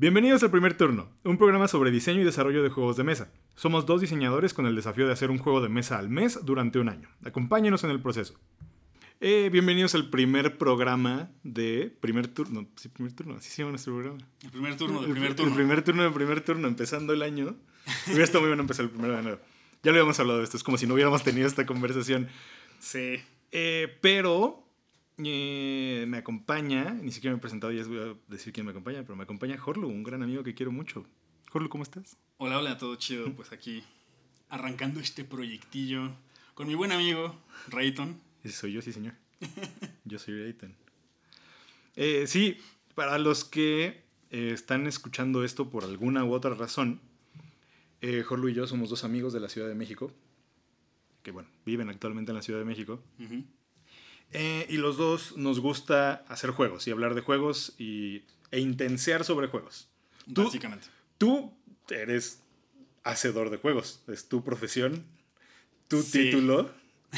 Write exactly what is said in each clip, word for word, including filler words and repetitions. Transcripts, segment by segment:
Bienvenidos al Primer Turno, un programa sobre diseño y desarrollo de juegos de mesa. Somos dos diseñadores con el desafío de hacer un juego de mesa al mes durante un año. Acompáñenos en el proceso. Eh, bienvenidos al primer programa de Primer Turno. Sí, Primer Turno, así se llama nuestro programa. El primer turno del el, primer turno. El primer turno del primer turno, empezando el año. Hubiera estado muy bueno empezar el primero de enero. Ya lo habíamos hablado de esto, es como si no hubiéramos tenido esta conversación. Sí. Eh, pero... Eh, me acompaña, ni siquiera me he presentado, ya les voy a decir quién me acompaña, pero me acompaña Jorlu, un gran amigo que quiero mucho. Jorlu, ¿cómo estás? Hola, hola, todo chido. Pues aquí arrancando este proyectillo con mi buen amigo Rayton. Ese soy yo, sí señor. Yo soy Rayton. Eh, sí, para los que eh, están escuchando esto por alguna u otra razón, eh, Jorlu y yo somos dos amigos de la Ciudad de México, que bueno, viven actualmente en la Ciudad de México. Uh-huh. Eh, y los dos nos gusta hacer juegos y hablar de juegos y, e intensear sobre juegos. Tú, Básicamente. Tú eres hacedor de juegos. Es tu profesión, tu sí. título,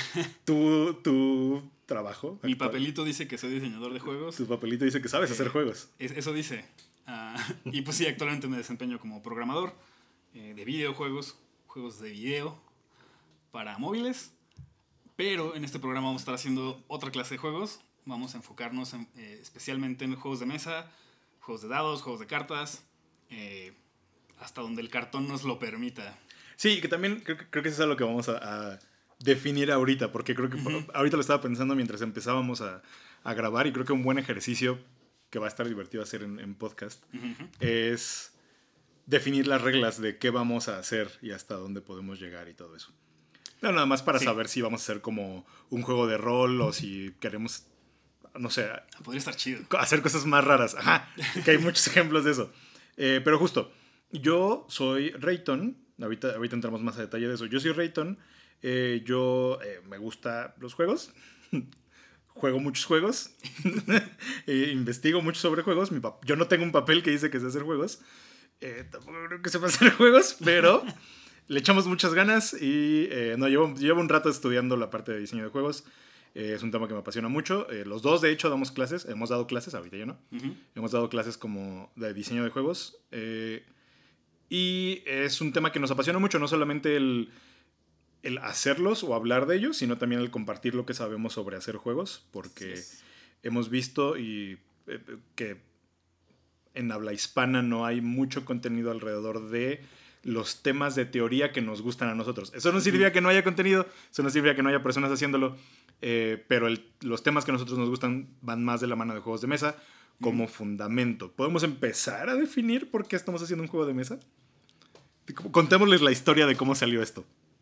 tu, tu trabajo. Mi actual. papelito dice que soy diseñador de juegos. Tu papelito dice que sabes eh, hacer juegos. Eso dice. Uh, y pues sí, actualmente me desempeño como programador eh, de videojuegos, juegos de video para móviles. Pero en este programa vamos a estar haciendo otra clase de juegos. Vamos a enfocarnos en, eh, especialmente en juegos de mesa, juegos de dados, juegos de cartas, eh, hasta donde el cartón nos lo permita. Sí, que también creo, creo que eso es algo que vamos a, a definir ahorita, porque creo que uh-huh. ahorita lo estaba pensando mientras empezábamos a, a grabar, y creo que un buen ejercicio que va a estar divertido hacer en, en podcast uh-huh. es definir las reglas de qué vamos a hacer y hasta dónde podemos llegar y todo eso. No, nada más para sí. saber si vamos a hacer como un juego de rol o si queremos, no sé... Podría estar chido. Hacer cosas más raras. Ajá, que hay muchos ejemplos de eso. Eh, pero justo, yo soy Rayton. Ahorita, ahorita entramos más a detalle de eso. Yo soy Rayton. Eh, yo eh, me gustan los juegos. Juego muchos juegos. eh, investigo mucho sobre juegos. Mi pap- yo no tengo un papel que dice que sé hacer juegos. Eh, tampoco creo que sepa hacer juegos, pero... Le echamos muchas ganas y eh, no, llevo, llevo un rato estudiando la parte de diseño de juegos. Eh, es un tema que me apasiona mucho. Eh, los dos, de hecho, damos clases. Hemos dado clases, ahorita ya no. Uh-huh. Hemos dado clases como de diseño de juegos. Eh, y es un tema que nos apasiona mucho. No solamente el, el hacerlos o hablar de ellos, sino también el compartir lo que sabemos sobre hacer juegos. Porque sí. hemos visto y, eh, que en habla hispana no hay mucho contenido alrededor de... los temas de teoría que nos gustan a nosotros. Eso no significa que no haya contenido, eso no significa que no haya personas haciéndolo, eh, pero el, los temas que a nosotros nos gustan van más de la mano de juegos de mesa como mm. fundamento. ¿Podemos empezar a definir por qué estamos haciendo un juego de mesa? Contémosles la historia de cómo salió esto.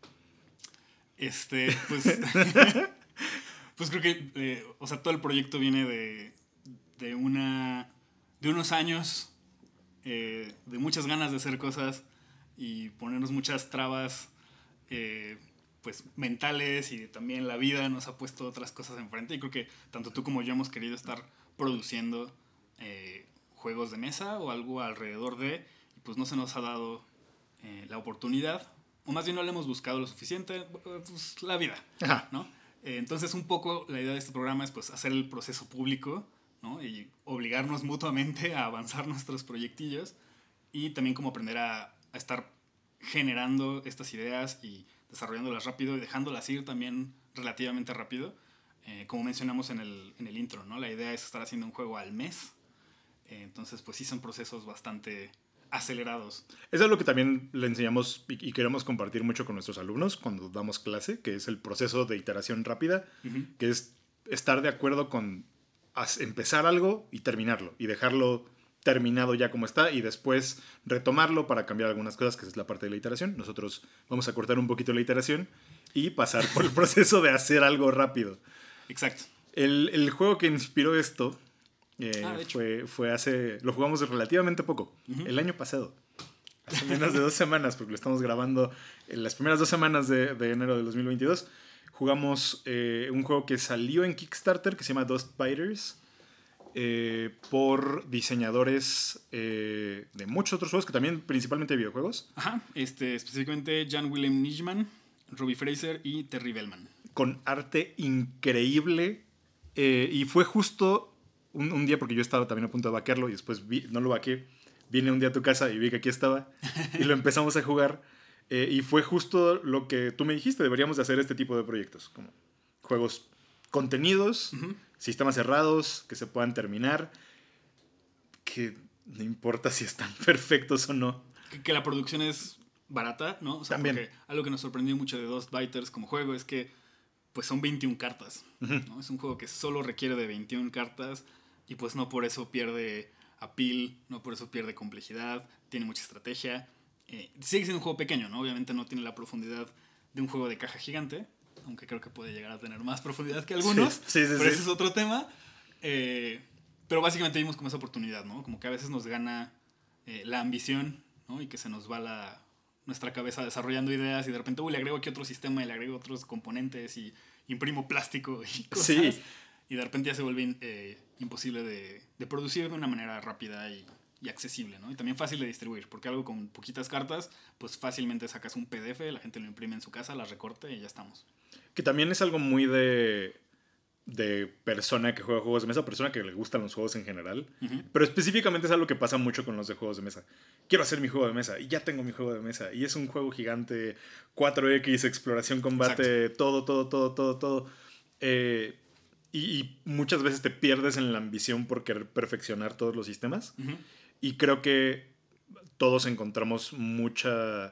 Este, pues... pues creo que, eh, o sea, todo el proyecto viene de, de, una, de unos años, eh, de muchas ganas de hacer cosas y ponernos muchas trabas eh, pues mentales, y también la vida nos ha puesto otras cosas enfrente, y creo que tanto tú como yo hemos querido estar produciendo eh, juegos de mesa o algo alrededor de, y pues no se nos ha dado eh, la oportunidad, o más bien no le hemos buscado lo suficiente, pues la vida, Ajá. ¿no? Eh, entonces un poco la idea de este programa es pues hacer el proceso público, ¿no? Y obligarnos mutuamente a avanzar nuestros proyectillos, y también como aprender a a estar generando estas ideas y desarrollándolas rápido y dejándolas ir también relativamente rápido, eh, como mencionamos en el, en el intro, ¿no? La idea es estar haciendo un juego al mes, eh, entonces pues sí son procesos bastante acelerados. Eso es lo que también le enseñamos y, y queremos compartir mucho con nuestros alumnos cuando damos clase, que es el proceso de iteración rápida, uh-huh. que es estar de acuerdo con empezar algo y terminarlo, y dejarlo terminado ya como está, y después retomarlo para cambiar algunas cosas, que es la parte de la iteración. Nosotros vamos a cortar un poquito la iteración y pasar por el proceso de hacer algo rápido. Exacto. El, el juego que inspiró esto eh, ah, fue, fue hace... Lo jugamos relativamente poco, uh-huh. el año pasado. Hace menos de dos semanas, porque lo estamos grabando en las primeras dos semanas de, de enero del dos mil veintidós. Jugamos eh, un juego que salió en Kickstarter, que se llama Dustbiters. Eh, por diseñadores eh, de muchos otros juegos, que también principalmente videojuegos. Ajá, este, específicamente Jan Willem Nijman, Robbie Fraser y Terry Bellman. Con arte increíble. Eh, y fue justo un, un día, porque yo estaba también a punto de vaquearlo y después vi, no lo vaqué, vine un día a tu casa y vi que aquí estaba y lo empezamos a jugar. Eh, y fue justo lo que tú me dijiste, deberíamos de hacer este tipo de proyectos, como juegos contenidos, uh-huh. sistemas cerrados, que se puedan terminar, que no importa si están perfectos o no. Que, que la producción es barata, ¿no? O sea, también. Porque algo que nos sorprendió mucho de Dust Biters como juego es que pues son veintiuna cartas, uh-huh. ¿no? Es un juego que solo requiere de veintiuna cartas y pues no por eso pierde appeal, no por eso pierde complejidad, tiene mucha estrategia. Eh, sigue siendo un juego pequeño, ¿no? Obviamente no tiene la profundidad de un juego de caja gigante, aunque creo que puede llegar a tener más profundidad que algunos, sí, sí, sí, pero sí. ese es otro tema. Eh, pero básicamente vimos como esa oportunidad, ¿no? Como que a veces nos gana eh, la ambición, ¿no? Y que se nos va la, nuestra cabeza desarrollando ideas y de repente, uy, le agrego aquí otro sistema y le agrego otros componentes y imprimo plástico y cosas. Sí. Y de repente ya se vuelve eh, imposible de, de producir de una manera rápida y... y accesible, ¿no? Y también fácil de distribuir, porque algo con poquitas cartas, pues fácilmente sacas un P D F, la gente lo imprime en su casa, las recorte y ya estamos. Que también es algo muy de, de persona que juega juegos de mesa, persona que le gustan los juegos en general, uh-huh. pero específicamente es algo que pasa mucho con los de juegos de mesa. Quiero hacer mi juego de mesa, y ya tengo mi juego de mesa, y es un juego gigante, cuatro equis, exploración, combate, exacto. todo, todo, todo, todo, todo. Eh, y, y muchas veces te pierdes en la ambición por querer perfeccionar todos los sistemas. Uh-huh. Y creo que todos encontramos mucha,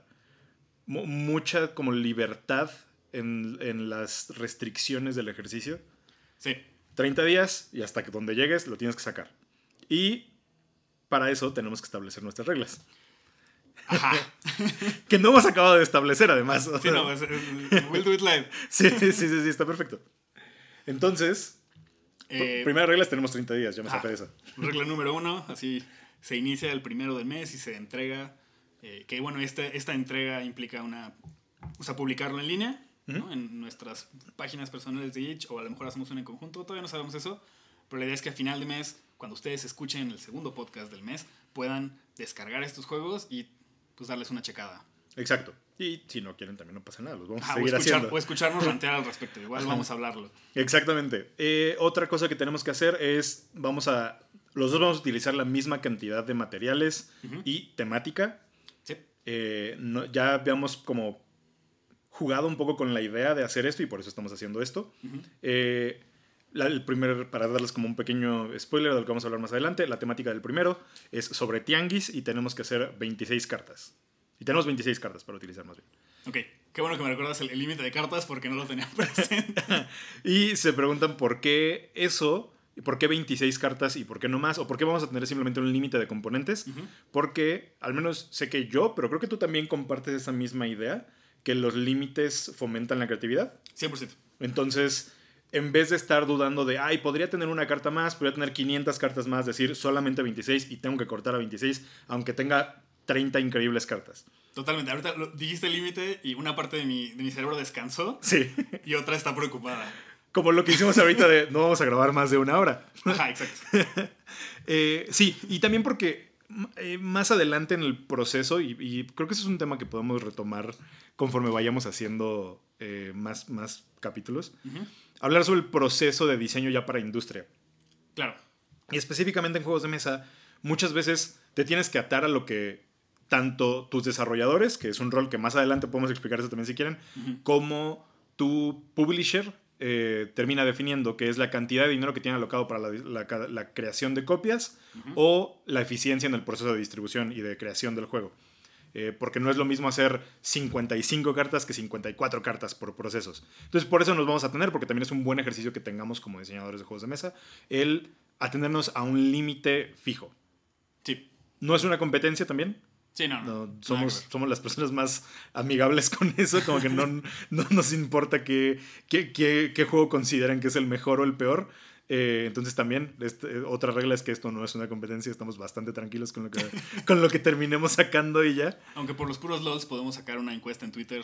mucha como libertad en, en las restricciones del ejercicio. Sí. treinta días y hasta que donde llegues lo tienes que sacar. Y para eso tenemos que establecer nuestras reglas. Ajá. Que no hemos acabado de establecer, además. Sí, no, es, es, we'll do it live. Sí, sí, sí, sí, está perfecto. Entonces, eh, primera regla es tenemos treinta días, ya me saqué de esa. Regla número uno, así... Se inicia el primero del mes y se entrega, eh, que bueno, esta, esta entrega implica una, o sea, publicarlo en línea, uh-huh. ¿no? En nuestras páginas personales de itch, o a lo mejor hacemos una en conjunto, todavía no sabemos eso, pero la idea es que a final de mes, cuando ustedes escuchen el segundo podcast del mes, puedan descargar estos juegos y pues darles una checada. Exacto. Y si no quieren también no pasa nada, los vamos ah, a seguir o escuchar, haciendo. O escucharnos rantear al respecto, igual Ajá. vamos a hablarlo. Exactamente. Eh, otra cosa que tenemos que hacer es, vamos a... Los dos vamos a utilizar la misma cantidad de materiales uh-huh. y temática. Sí. Eh, no, ya habíamos como jugado un poco con la idea de hacer esto y por eso estamos haciendo esto. Uh-huh. Eh, la, el primer, para darles como un pequeño spoiler de lo que vamos a hablar más adelante, la temática del primero es sobre tianguis y tenemos que hacer veintiséis cartas. Y tenemos veintiséis cartas para utilizar más bien. Ok, qué bueno que me recuerdas el límite de cartas porque no lo tenía presente. Y se preguntan por qué eso... ¿Por qué veintiséis cartas y por qué no más? ¿O por qué vamos a tener simplemente un límite de componentes? Uh-huh. Porque, al menos sé que yo, pero creo que tú también compartes esa misma idea, que los límites fomentan la creatividad. cien por ciento. Entonces, en vez de estar dudando de, ay, podría tener una carta más, podría tener quinientas cartas más, decir solamente veintiséis y tengo que cortar a veintiséis, aunque tenga treinta increíbles cartas. Totalmente. Ahorita lo, dijiste el límite y una parte de mi, de mi cerebro descansó. Sí. Y otra está preocupada. Como lo que hicimos ahorita de no vamos a grabar más de una hora. Ajá, exacto. eh, sí, y también porque eh, más adelante en el proceso, y, y creo que eso es un tema que podemos retomar conforme vayamos haciendo eh, más, más capítulos, uh-huh. hablar sobre el proceso de diseño ya para industria. Claro. Y específicamente en juegos de mesa, muchas veces te tienes que atar a lo que tanto tus desarrolladores, que es un rol que más adelante podemos explicar eso también si quieren, uh-huh. como tu publisher, Eh, termina definiendo, que es la cantidad de dinero que tiene alocado para la, la, la creación de copias uh-huh. o la eficiencia en el proceso de distribución y de creación del juego. Eh, porque no es lo mismo hacer cincuenta y cinco cartas que cincuenta y cuatro cartas por procesos. Entonces, por eso nos vamos a tener, porque también es un buen ejercicio que tengamos como diseñadores de juegos de mesa, el atendernos a un límite fijo. Sí. ¿No es una competencia también? Sí, no, no. no somos, somos las personas más amigables con eso, como que no, no nos importa qué, qué, qué, qué juego consideran que es el mejor o el peor. Eh, entonces también, este, otra regla es que esto no es una competencia, estamos bastante tranquilos con lo que, con lo que terminemos sacando y ya. Aunque por los puros LOLs podemos sacar una encuesta en Twitter.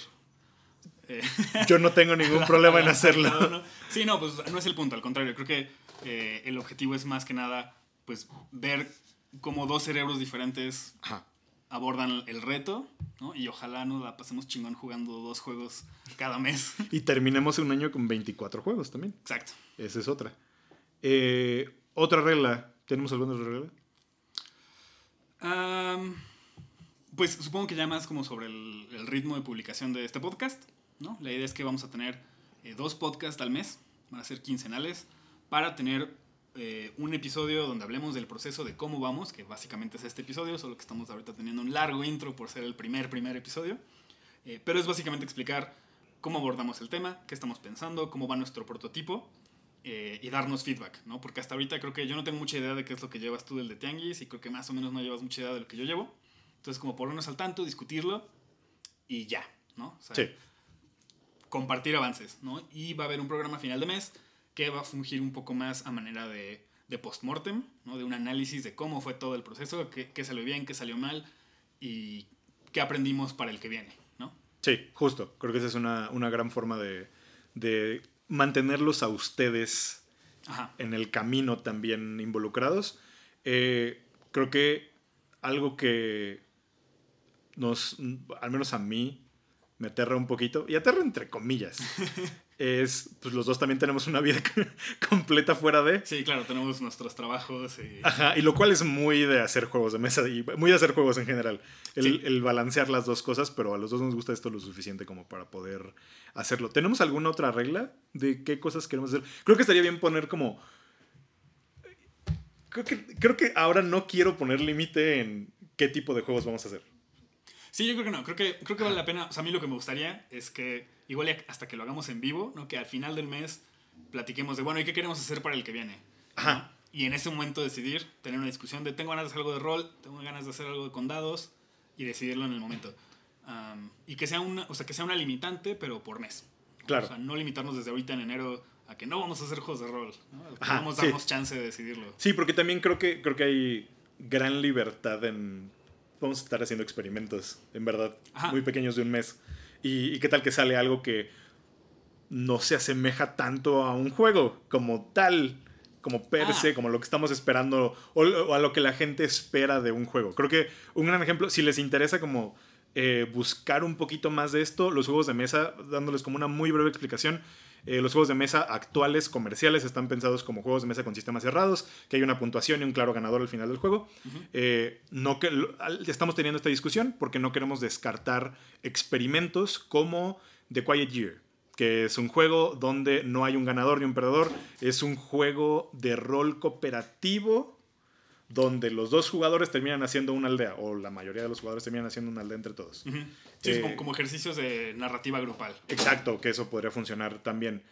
Eh. Yo no tengo ningún problema en hacerlo. No, no. Sí, no, pues no es el punto, al contrario, creo que eh, el objetivo es más que nada pues ver cómo dos cerebros diferentes... Ajá. abordan el reto, ¿no? Y ojalá nos la pasemos chingón jugando dos juegos cada mes. Y terminemos un año con veinticuatro juegos también. Exacto. Esa es otra. Eh, otra regla. ¿Tenemos alguna otra regla? Um, pues supongo que ya más como sobre el, el ritmo de publicación de este podcast, ¿no? La idea es que vamos a tener eh, dos podcasts al mes, van a ser quincenales, para tener eh, un episodio donde hablemos del proceso de cómo vamos, que básicamente es este episodio, solo que estamos ahorita teniendo un largo intro por ser el primer, primer episodio. Eh, pero es básicamente explicar cómo abordamos el tema, qué estamos pensando, cómo va nuestro prototipo. Eh, y darnos feedback, ¿no? Porque hasta ahorita creo que yo no tengo mucha idea de qué es lo que llevas tú del de Tianguis y creo que más o menos no llevas mucha idea de lo que yo llevo. Entonces, como ponernos al tanto, discutirlo y ya, ¿no? O sea, sí. Compartir avances, ¿no? Y va a haber un programa a final de mes que va a fungir un poco más a manera de, de post-mortem, ¿no? De un análisis de cómo fue todo el proceso, qué, qué salió bien, qué salió mal y qué aprendimos para el que viene, ¿no? Sí, justo. Creo que esa es una, una gran forma de... de mantenerlos a ustedes Ajá. en el camino también involucrados. Eh, creo que algo que nos, al menos a mí, me aterra un poquito, y aterra entre comillas, es, pues los dos también tenemos una vida completa fuera de... Sí, claro, tenemos nuestros trabajos y... Ajá, y lo cual es muy de hacer juegos de mesa y muy de hacer juegos en general. El, sí. el balancear las dos cosas, pero a los dos nos gusta esto lo suficiente como para poder hacerlo. ¿Tenemos alguna otra regla de qué cosas queremos hacer? Creo que estaría bien poner como... Creo que, creo que ahora no quiero poner límite en qué tipo de juegos vamos a hacer. Sí, yo creo que no. Creo que, creo que vale la pena. O sea, a mí lo que me gustaría es que, igual hasta que lo hagamos en vivo, ¿no? Que al final del mes platiquemos de, bueno, ¿y qué queremos hacer para el que viene? Ajá. ¿No? Y en ese momento decidir, tener una discusión de, tengo ganas de hacer algo de rol, tengo ganas de hacer algo de condados, y decidirlo en el momento. Um, y que sea, una, o sea, que sea una limitante, pero por mes. Claro. O sea, no limitarnos desde ahorita en enero a que no vamos a hacer juegos de rol, ¿no? Ajá, vamos a darnos sí. chance de decidirlo. Sí, porque también creo que, creo que hay gran libertad en... Vamos a estar haciendo experimentos, en verdad, Ajá. muy pequeños de un mes. Y, y qué tal que sale algo que no se asemeja tanto a un juego como tal, como per se, ah. como lo que estamos esperando o, o a lo que la gente espera de un juego. Creo que un gran ejemplo, si les interesa como eh, buscar un poquito más de esto, los juegos de mesa, dándoles como una muy breve explicación, Eh, los juegos de mesa actuales, comerciales, están pensados como juegos de mesa con sistemas cerrados, que hay una puntuación y un claro ganador al final del juego. Uh-huh. Eh, no que, estamos teniendo esta discusión porque no queremos descartar experimentos como The Quiet Year, que es un juego donde no hay un ganador ni un perdedor. Es un juego de rol cooperativo donde los dos jugadores terminan haciendo una aldea, o la mayoría de los jugadores terminan haciendo una aldea entre todos. Uh-huh. Sí, eh, como, como ejercicios de narrativa grupal. Exacto, que eso podría funcionar también.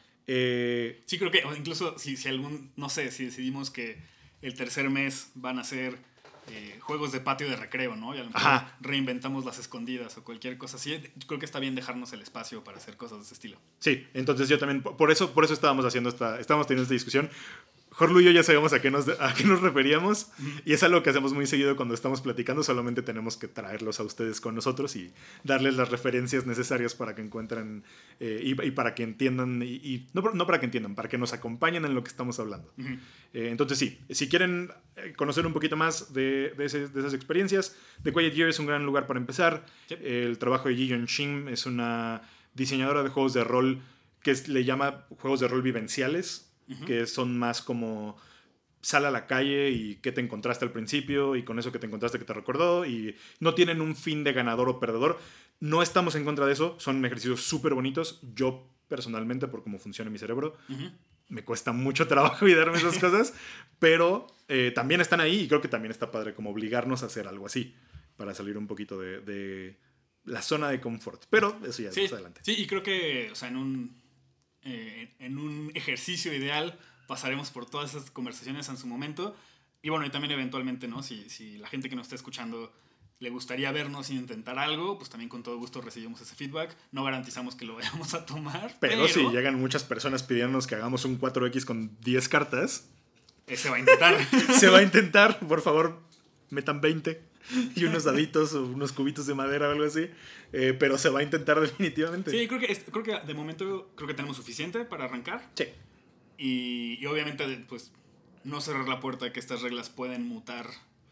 Eh, sí, creo que incluso si, si algún, no sé, si decidimos que el tercer mes van a ser eh, juegos de patio de recreo, ¿no? Y a lo mejor Ajá. reinventamos las escondidas o cualquier cosa así. Yo creo que está bien dejarnos el espacio para hacer cosas de ese estilo. Sí, entonces yo también, por eso, por eso estábamos haciendo esta, estábamos teniendo esta discusión. Jorlu y yo ya sabemos a qué nos, a qué nos referíamos uh-huh. y es algo que hacemos muy seguido cuando estamos platicando. Solamente tenemos que traerlos a ustedes con nosotros y darles las referencias necesarias para que encuentren eh, y, y para que entiendan y, y no, no para que entiendan, para que nos acompañen en lo que estamos hablando. Uh-huh. Eh, entonces sí, si quieren conocer un poquito más de, de, ese, de esas experiencias, The Quiet Year es un gran lugar para empezar. Yep. El trabajo de Ji Yeon Shin es una diseñadora de juegos de rol que es, le llama juegos de rol vivenciales. Uh-huh. Que son más como sal a la calle y qué te encontraste al principio y con eso que te encontraste que te recordó y no tienen un fin de ganador o perdedor. No estamos en contra de eso, son ejercicios súper bonitos. Yo personalmente, por cómo funciona mi cerebro, uh-huh. me cuesta mucho trabajo y darme esas cosas, pero eh, también están ahí y creo que también está padre como obligarnos a hacer algo así para salir un poquito de, de la zona de confort. Pero eso ya es sí, más adelante. Sí, y creo que, o sea, en un... Eh, en un ejercicio ideal pasaremos por todas esas conversaciones en su momento y bueno, y también eventualmente, ¿no? Si, si la gente que nos está escuchando le gustaría vernos y intentar algo, pues también con todo gusto recibimos ese feedback. No garantizamos que lo vayamos a tomar, pero, pero... si llegan muchas personas pidiéndonos que hagamos un cuatro equis con diez cartas, eh, se va a intentar. Se va a intentar, por favor, metan veinte y unos daditos o unos cubitos de madera o algo así, eh, pero se va a intentar definitivamente. Sí, creo que, es, creo que de momento creo que tenemos suficiente para arrancar. Sí. Y, y obviamente pues no cerrar la puerta a que estas reglas pueden mutar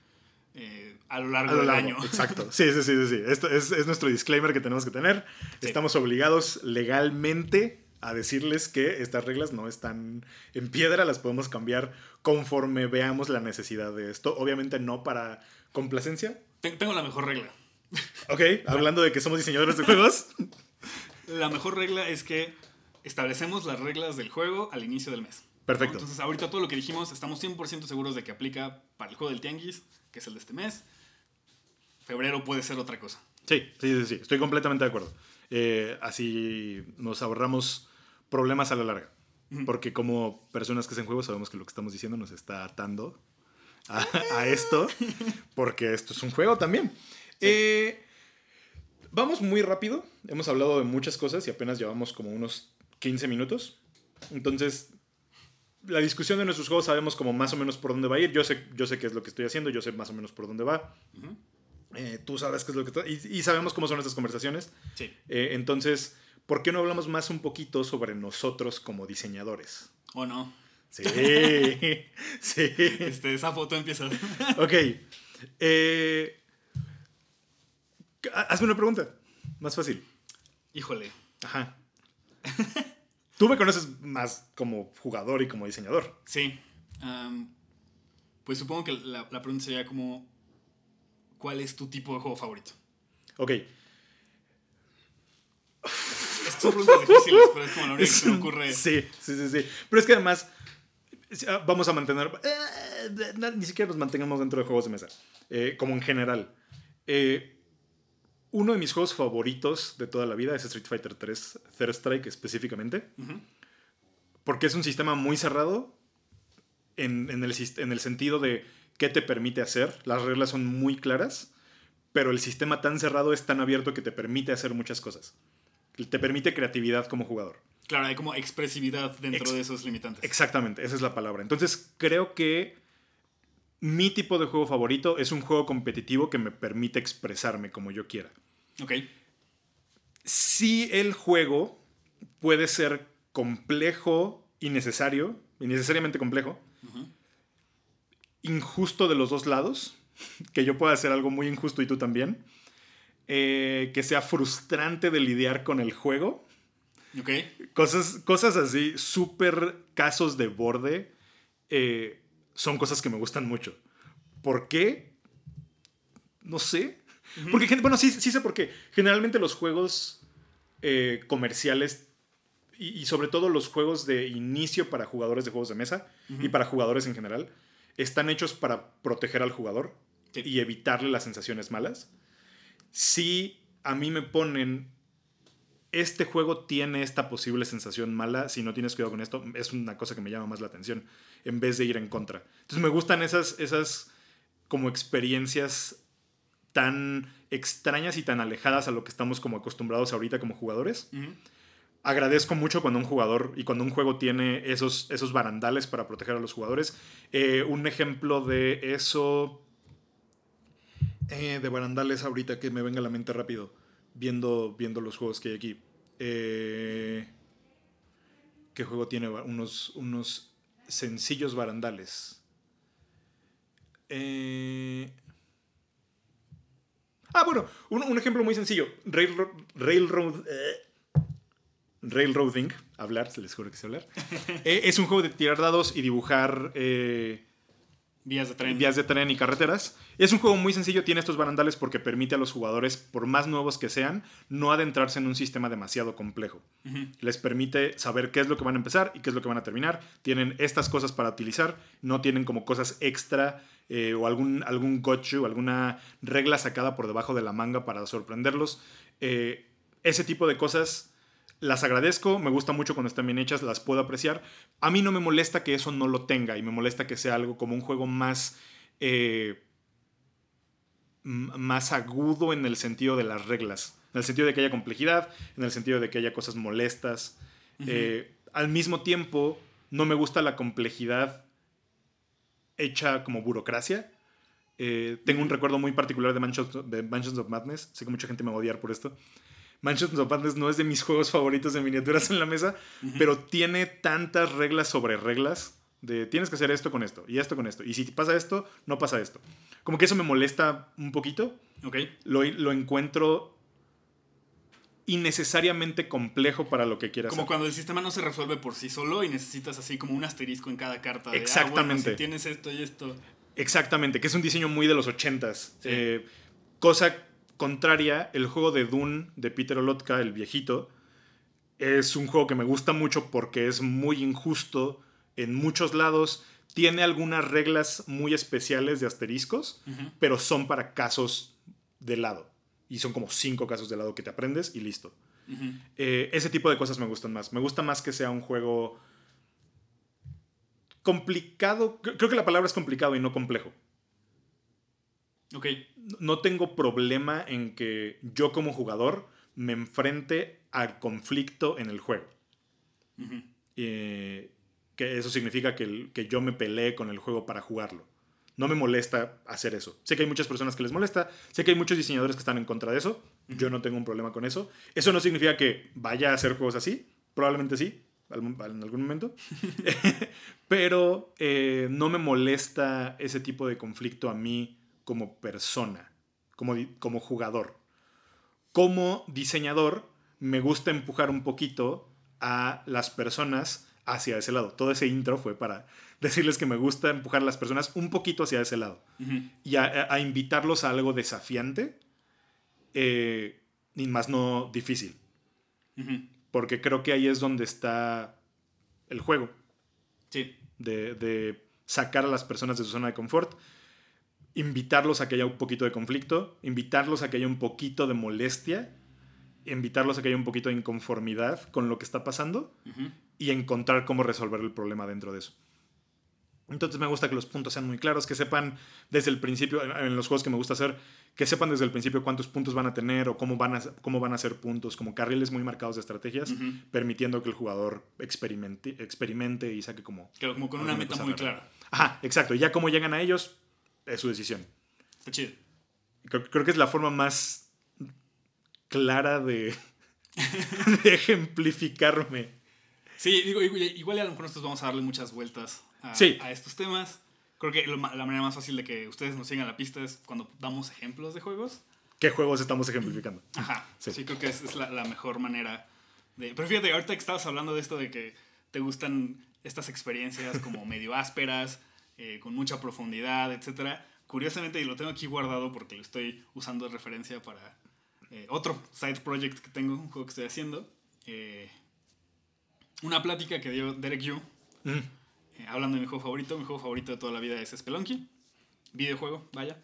eh, a lo largo, a lo largo del año. Exacto, sí, sí, sí, sí. Esto es, es nuestro disclaimer que tenemos que tener. Sí. Estamos obligados legalmente a decirles que estas reglas no están en piedra, las podemos cambiar conforme veamos la necesidad de esto. Obviamente no para ¿Complacencia? Tengo la mejor regla. Ok, hablando de que somos diseñadores de juegos. La mejor regla es que establecemos las reglas del juego al inicio del mes. Perfecto. ¿No? Entonces, ahorita todo lo que dijimos, estamos cien por ciento seguros de que aplica para el juego del Tianguis, que es el de este mes. Febrero puede ser otra cosa. Sí, sí, sí, sí. Estoy completamente de acuerdo. Eh, así nos ahorramos problemas a la larga. Uh-huh. Porque como personas que hacen juegos sabemos que lo que estamos diciendo nos está atando a, a esto. Porque esto es un juego también. Sí. Eh, vamos muy rápido. Hemos hablado de muchas cosas y apenas llevamos como unos quince minutos. Entonces, la discusión de nuestros juegos sabemos como más o menos por dónde va a ir. Yo sé, yo sé qué es lo que estoy haciendo. Yo sé más o menos por dónde va. Uh-huh. Eh, tú sabes qué es lo que... Está, y, y sabemos cómo son estas conversaciones. Sí. Eh, entonces, ¿por qué no hablamos más un poquito sobre nosotros como diseñadores? ¿O oh, no? Sí. Sí. Este, esa foto empieza. Ok. Eh, hazme una pregunta. Más fácil. Híjole. Ajá. Tú me conoces más como jugador y como diseñador. Sí. Um, pues supongo que la, la pregunta sería como... ¿Cuál es tu tipo de juego favorito? Ok. Es que son preguntas difíciles, pero es como lo único que se me ocurre. Sí, sí, sí, sí. Pero es que además vamos a mantener... Eh, ni siquiera nos mantengamos dentro de juegos de mesa. Eh, como en general. Eh, uno de mis juegos favoritos de toda la vida es Street Fighter tres Third Strike específicamente. Uh-huh. Porque es un sistema muy cerrado en, en, el, en el sentido de... ¿Qué te permite hacer? Las reglas son muy claras, pero el sistema tan cerrado es tan abierto que te permite hacer muchas cosas. Te permite creatividad como jugador. Claro, hay como expresividad dentro Ex- de esos limitantes. Exactamente, esa es la palabra. Entonces, creo que mi tipo de juego favorito es un juego competitivo que me permite expresarme como yo quiera. Ok. Sí, el juego puede ser complejo y necesario, innecesariamente complejo, uh-huh. Injusto de los dos lados, que yo pueda hacer algo muy injusto y tú también, eh, que sea frustrante de lidiar con el juego. Ok. Cosas, cosas así, súper casos de borde, eh, son cosas que me gustan mucho. ¿Por qué? No sé. Uh-huh. Porque, bueno, sí, sí sé por qué. Generalmente los juegos eh, comerciales y, y sobre todo los juegos de inicio para jugadores de juegos de mesa uh-huh. y para jugadores en general están hechos para proteger al jugador sí. y evitarle las sensaciones malas. Si a mí me ponen, este juego tiene esta posible sensación mala, si no tienes cuidado con esto, es una cosa que me llama más la atención, en vez de ir en contra. Entonces me gustan esas, esas como experiencias tan extrañas y tan alejadas a lo que estamos como acostumbrados ahorita como jugadores. Uh-huh. Agradezco mucho cuando un jugador y cuando un juego tiene esos, esos barandales para proteger a los jugadores. Eh, un ejemplo de eso, eh, de barandales ahorita que me venga a la mente rápido, viendo, viendo los juegos que hay aquí. Eh, ¿Qué juego tiene unos, unos sencillos barandales? Eh... Ah, bueno, un, un ejemplo muy sencillo. Railroad... Railroad eh. Railroading, hablar, se les juro que sé hablar. eh, es un juego de tirar dados y dibujar eh, vías de tren. vías de tren y carreteras. Es un juego muy sencillo, tiene estos barandales porque permite a los jugadores, por más nuevos que sean, no adentrarse en un sistema demasiado complejo. Uh-huh. Les permite saber qué es lo que van a empezar y qué es lo que van a terminar. Tienen estas cosas para utilizar, no tienen como cosas extra eh, o algún, algún gotcha o alguna regla sacada por debajo de la manga para sorprenderlos. Eh, ese tipo de cosas... Las agradezco, me gusta mucho cuando están bien hechas, las puedo apreciar. A mí no me molesta que eso no lo tenga y me molesta que sea algo como un juego más, eh, m- más agudo en el sentido de las reglas. En el sentido de que haya complejidad, en el sentido de que haya cosas molestas. Uh-huh. Eh, al mismo tiempo, no me gusta la complejidad hecha como burocracia. Eh, tengo un recuerdo muy particular de Mansions, de Mansions of Madness. Sé que mucha gente me va a odiar por esto. Mansions of Madness no es de mis juegos favoritos de miniaturas en la mesa, uh-huh. pero tiene tantas reglas sobre reglas de tienes que hacer esto con esto y esto con esto. Y si pasa esto, no pasa esto. Como que eso me molesta un poquito. Okay. Lo, lo encuentro innecesariamente complejo para lo que quieras como hacer. Cuando el sistema no se resuelve por sí solo y necesitas así como un asterisco en cada carta. De, exactamente. Ah, bueno, si tienes esto y esto. Exactamente, que es un diseño muy de los ochentas. Sí. Eh, cosa contraria, el juego de Dune de Peter Olotka, el viejito, es un juego que me gusta mucho porque es muy injusto en muchos lados. Tiene algunas reglas muy especiales de asteriscos, uh-huh. pero son para casos de lado. Y son como cinco casos de lado que te aprendes y listo. Uh-huh. Eh, ese tipo de cosas me gustan más. Me gusta más que sea un juego complicado. Creo que la palabra es complicado y no complejo. Ok. No tengo problema en que yo como jugador me enfrente al conflicto en el juego. Uh-huh. Eh, que eso significa que, el, que yo me pelee con el juego para jugarlo. No me molesta hacer eso. Sé que hay muchas personas que les molesta. Sé que hay muchos diseñadores que están en contra de eso. Uh-huh. Yo no tengo un problema con eso. Eso no significa que vaya a hacer juegos así. Probablemente sí, en algún momento. Pero eh, no me molesta ese tipo de conflicto a mí como persona, como, como jugador. Como diseñador, me gusta empujar un poquito a las personas hacia ese lado. Todo ese intro fue para decirles que me gusta empujar a las personas un poquito hacia ese lado. Uh-huh. Y a, a invitarlos a algo desafiante, eh, y más no difícil. Uh-huh. Porque creo que ahí es donde está el juego. Sí. De, de sacar a las personas de su zona de confort, invitarlos a que haya un poquito de conflicto, invitarlos a que haya un poquito de molestia, invitarlos a que haya un poquito de inconformidad con lo que está pasando, uh-huh. y encontrar cómo resolver el problema dentro de eso. Entonces me gusta que los puntos sean muy claros, que sepan desde el principio, en los juegos que me gusta hacer, que sepan desde el principio cuántos puntos van a tener o cómo van a, cómo van a ser puntos, como carriles muy marcados de estrategias, uh-huh. permitiendo que el jugador experimente, experimente y saque como... Claro, como con una meta muy clara. Ajá, exacto. Y ya cómo llegan a ellos, es su decisión. Está chido. Creo, creo que es la forma más clara de, de ejemplificarme. Sí, digo, igual a lo mejor nosotros vamos a darle muchas vueltas a, sí. a estos temas. Creo que lo, la manera más fácil de que ustedes nos sigan la pista es cuando damos ejemplos de juegos. ¿Qué juegos estamos ejemplificando? Ajá, sí, sí creo que es, es la, la mejor manera de... Pero fíjate, ahorita que estabas hablando de esto de que te gustan estas experiencias como medio ásperas, eh, con mucha profundidad, etcétera. Curiosamente, y lo tengo aquí guardado porque lo estoy usando de referencia para eh, otro side project que tengo, un juego que estoy haciendo. Eh, una plática que dio Derek Yu, mm. eh, hablando de mi juego favorito. Mi juego favorito de toda la vida es Spelunky. Videojuego, vaya.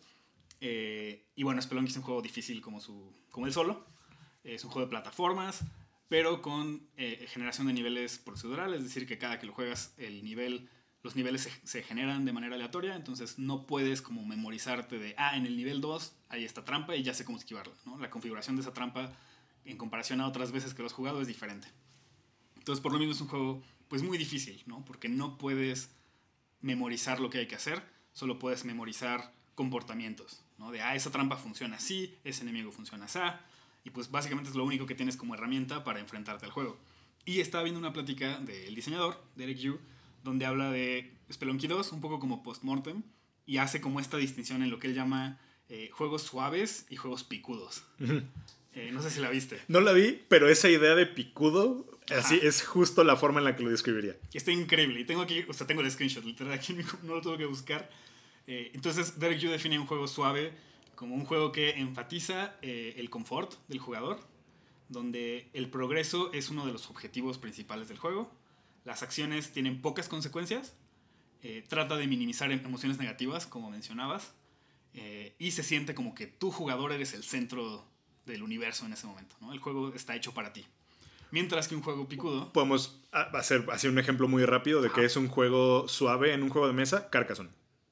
Eh, y bueno, Spelunky es un juego difícil como, su, como el solo. Es un juego de plataformas, pero con eh, generación de niveles procedurales. Es decir, que cada que lo juegas, el nivel... los niveles se, se generan de manera aleatoria, entonces no puedes como memorizarte de, ah, en el nivel dos hay esta trampa y ya sé cómo esquivarla, ¿no? La configuración de esa trampa en comparación a otras veces que lo has jugado es diferente. Entonces, por lo mismo es un juego pues muy difícil, ¿no? Porque no puedes memorizar lo que hay que hacer, solo puedes memorizar comportamientos, ¿no? De, ah, esa trampa funciona así, ese enemigo funciona así, y pues básicamente es lo único que tienes como herramienta para enfrentarte al juego. Y estaba viendo una plática del diseñador, Derek Yu, donde habla de Spelunky dos, un poco como post-mortem, y hace como esta distinción en lo que él llama eh, juegos suaves y juegos picudos. Uh-huh. Eh, no sé si la viste. No la vi, pero esa idea de picudo, así es justo la forma en la que lo describiría. Está increíble, y tengo aquí, o sea, tengo el screenshot, literal, aquí no lo tuve que buscar. Eh, entonces, Derek Yu define un juego suave como un juego que enfatiza eh, el confort del jugador, donde el progreso es uno de los objetivos principales del juego. Las acciones tienen pocas consecuencias, eh, trata de minimizar emociones negativas, como mencionabas, eh, y se siente como que tú, jugador, eres el centro del universo en ese momento, ¿no? El juego está hecho para ti. Mientras que un juego picudo... Podemos hacer, hacer un ejemplo muy rápido de Ajá. que es un juego suave en un juego de mesa, Carcassonne.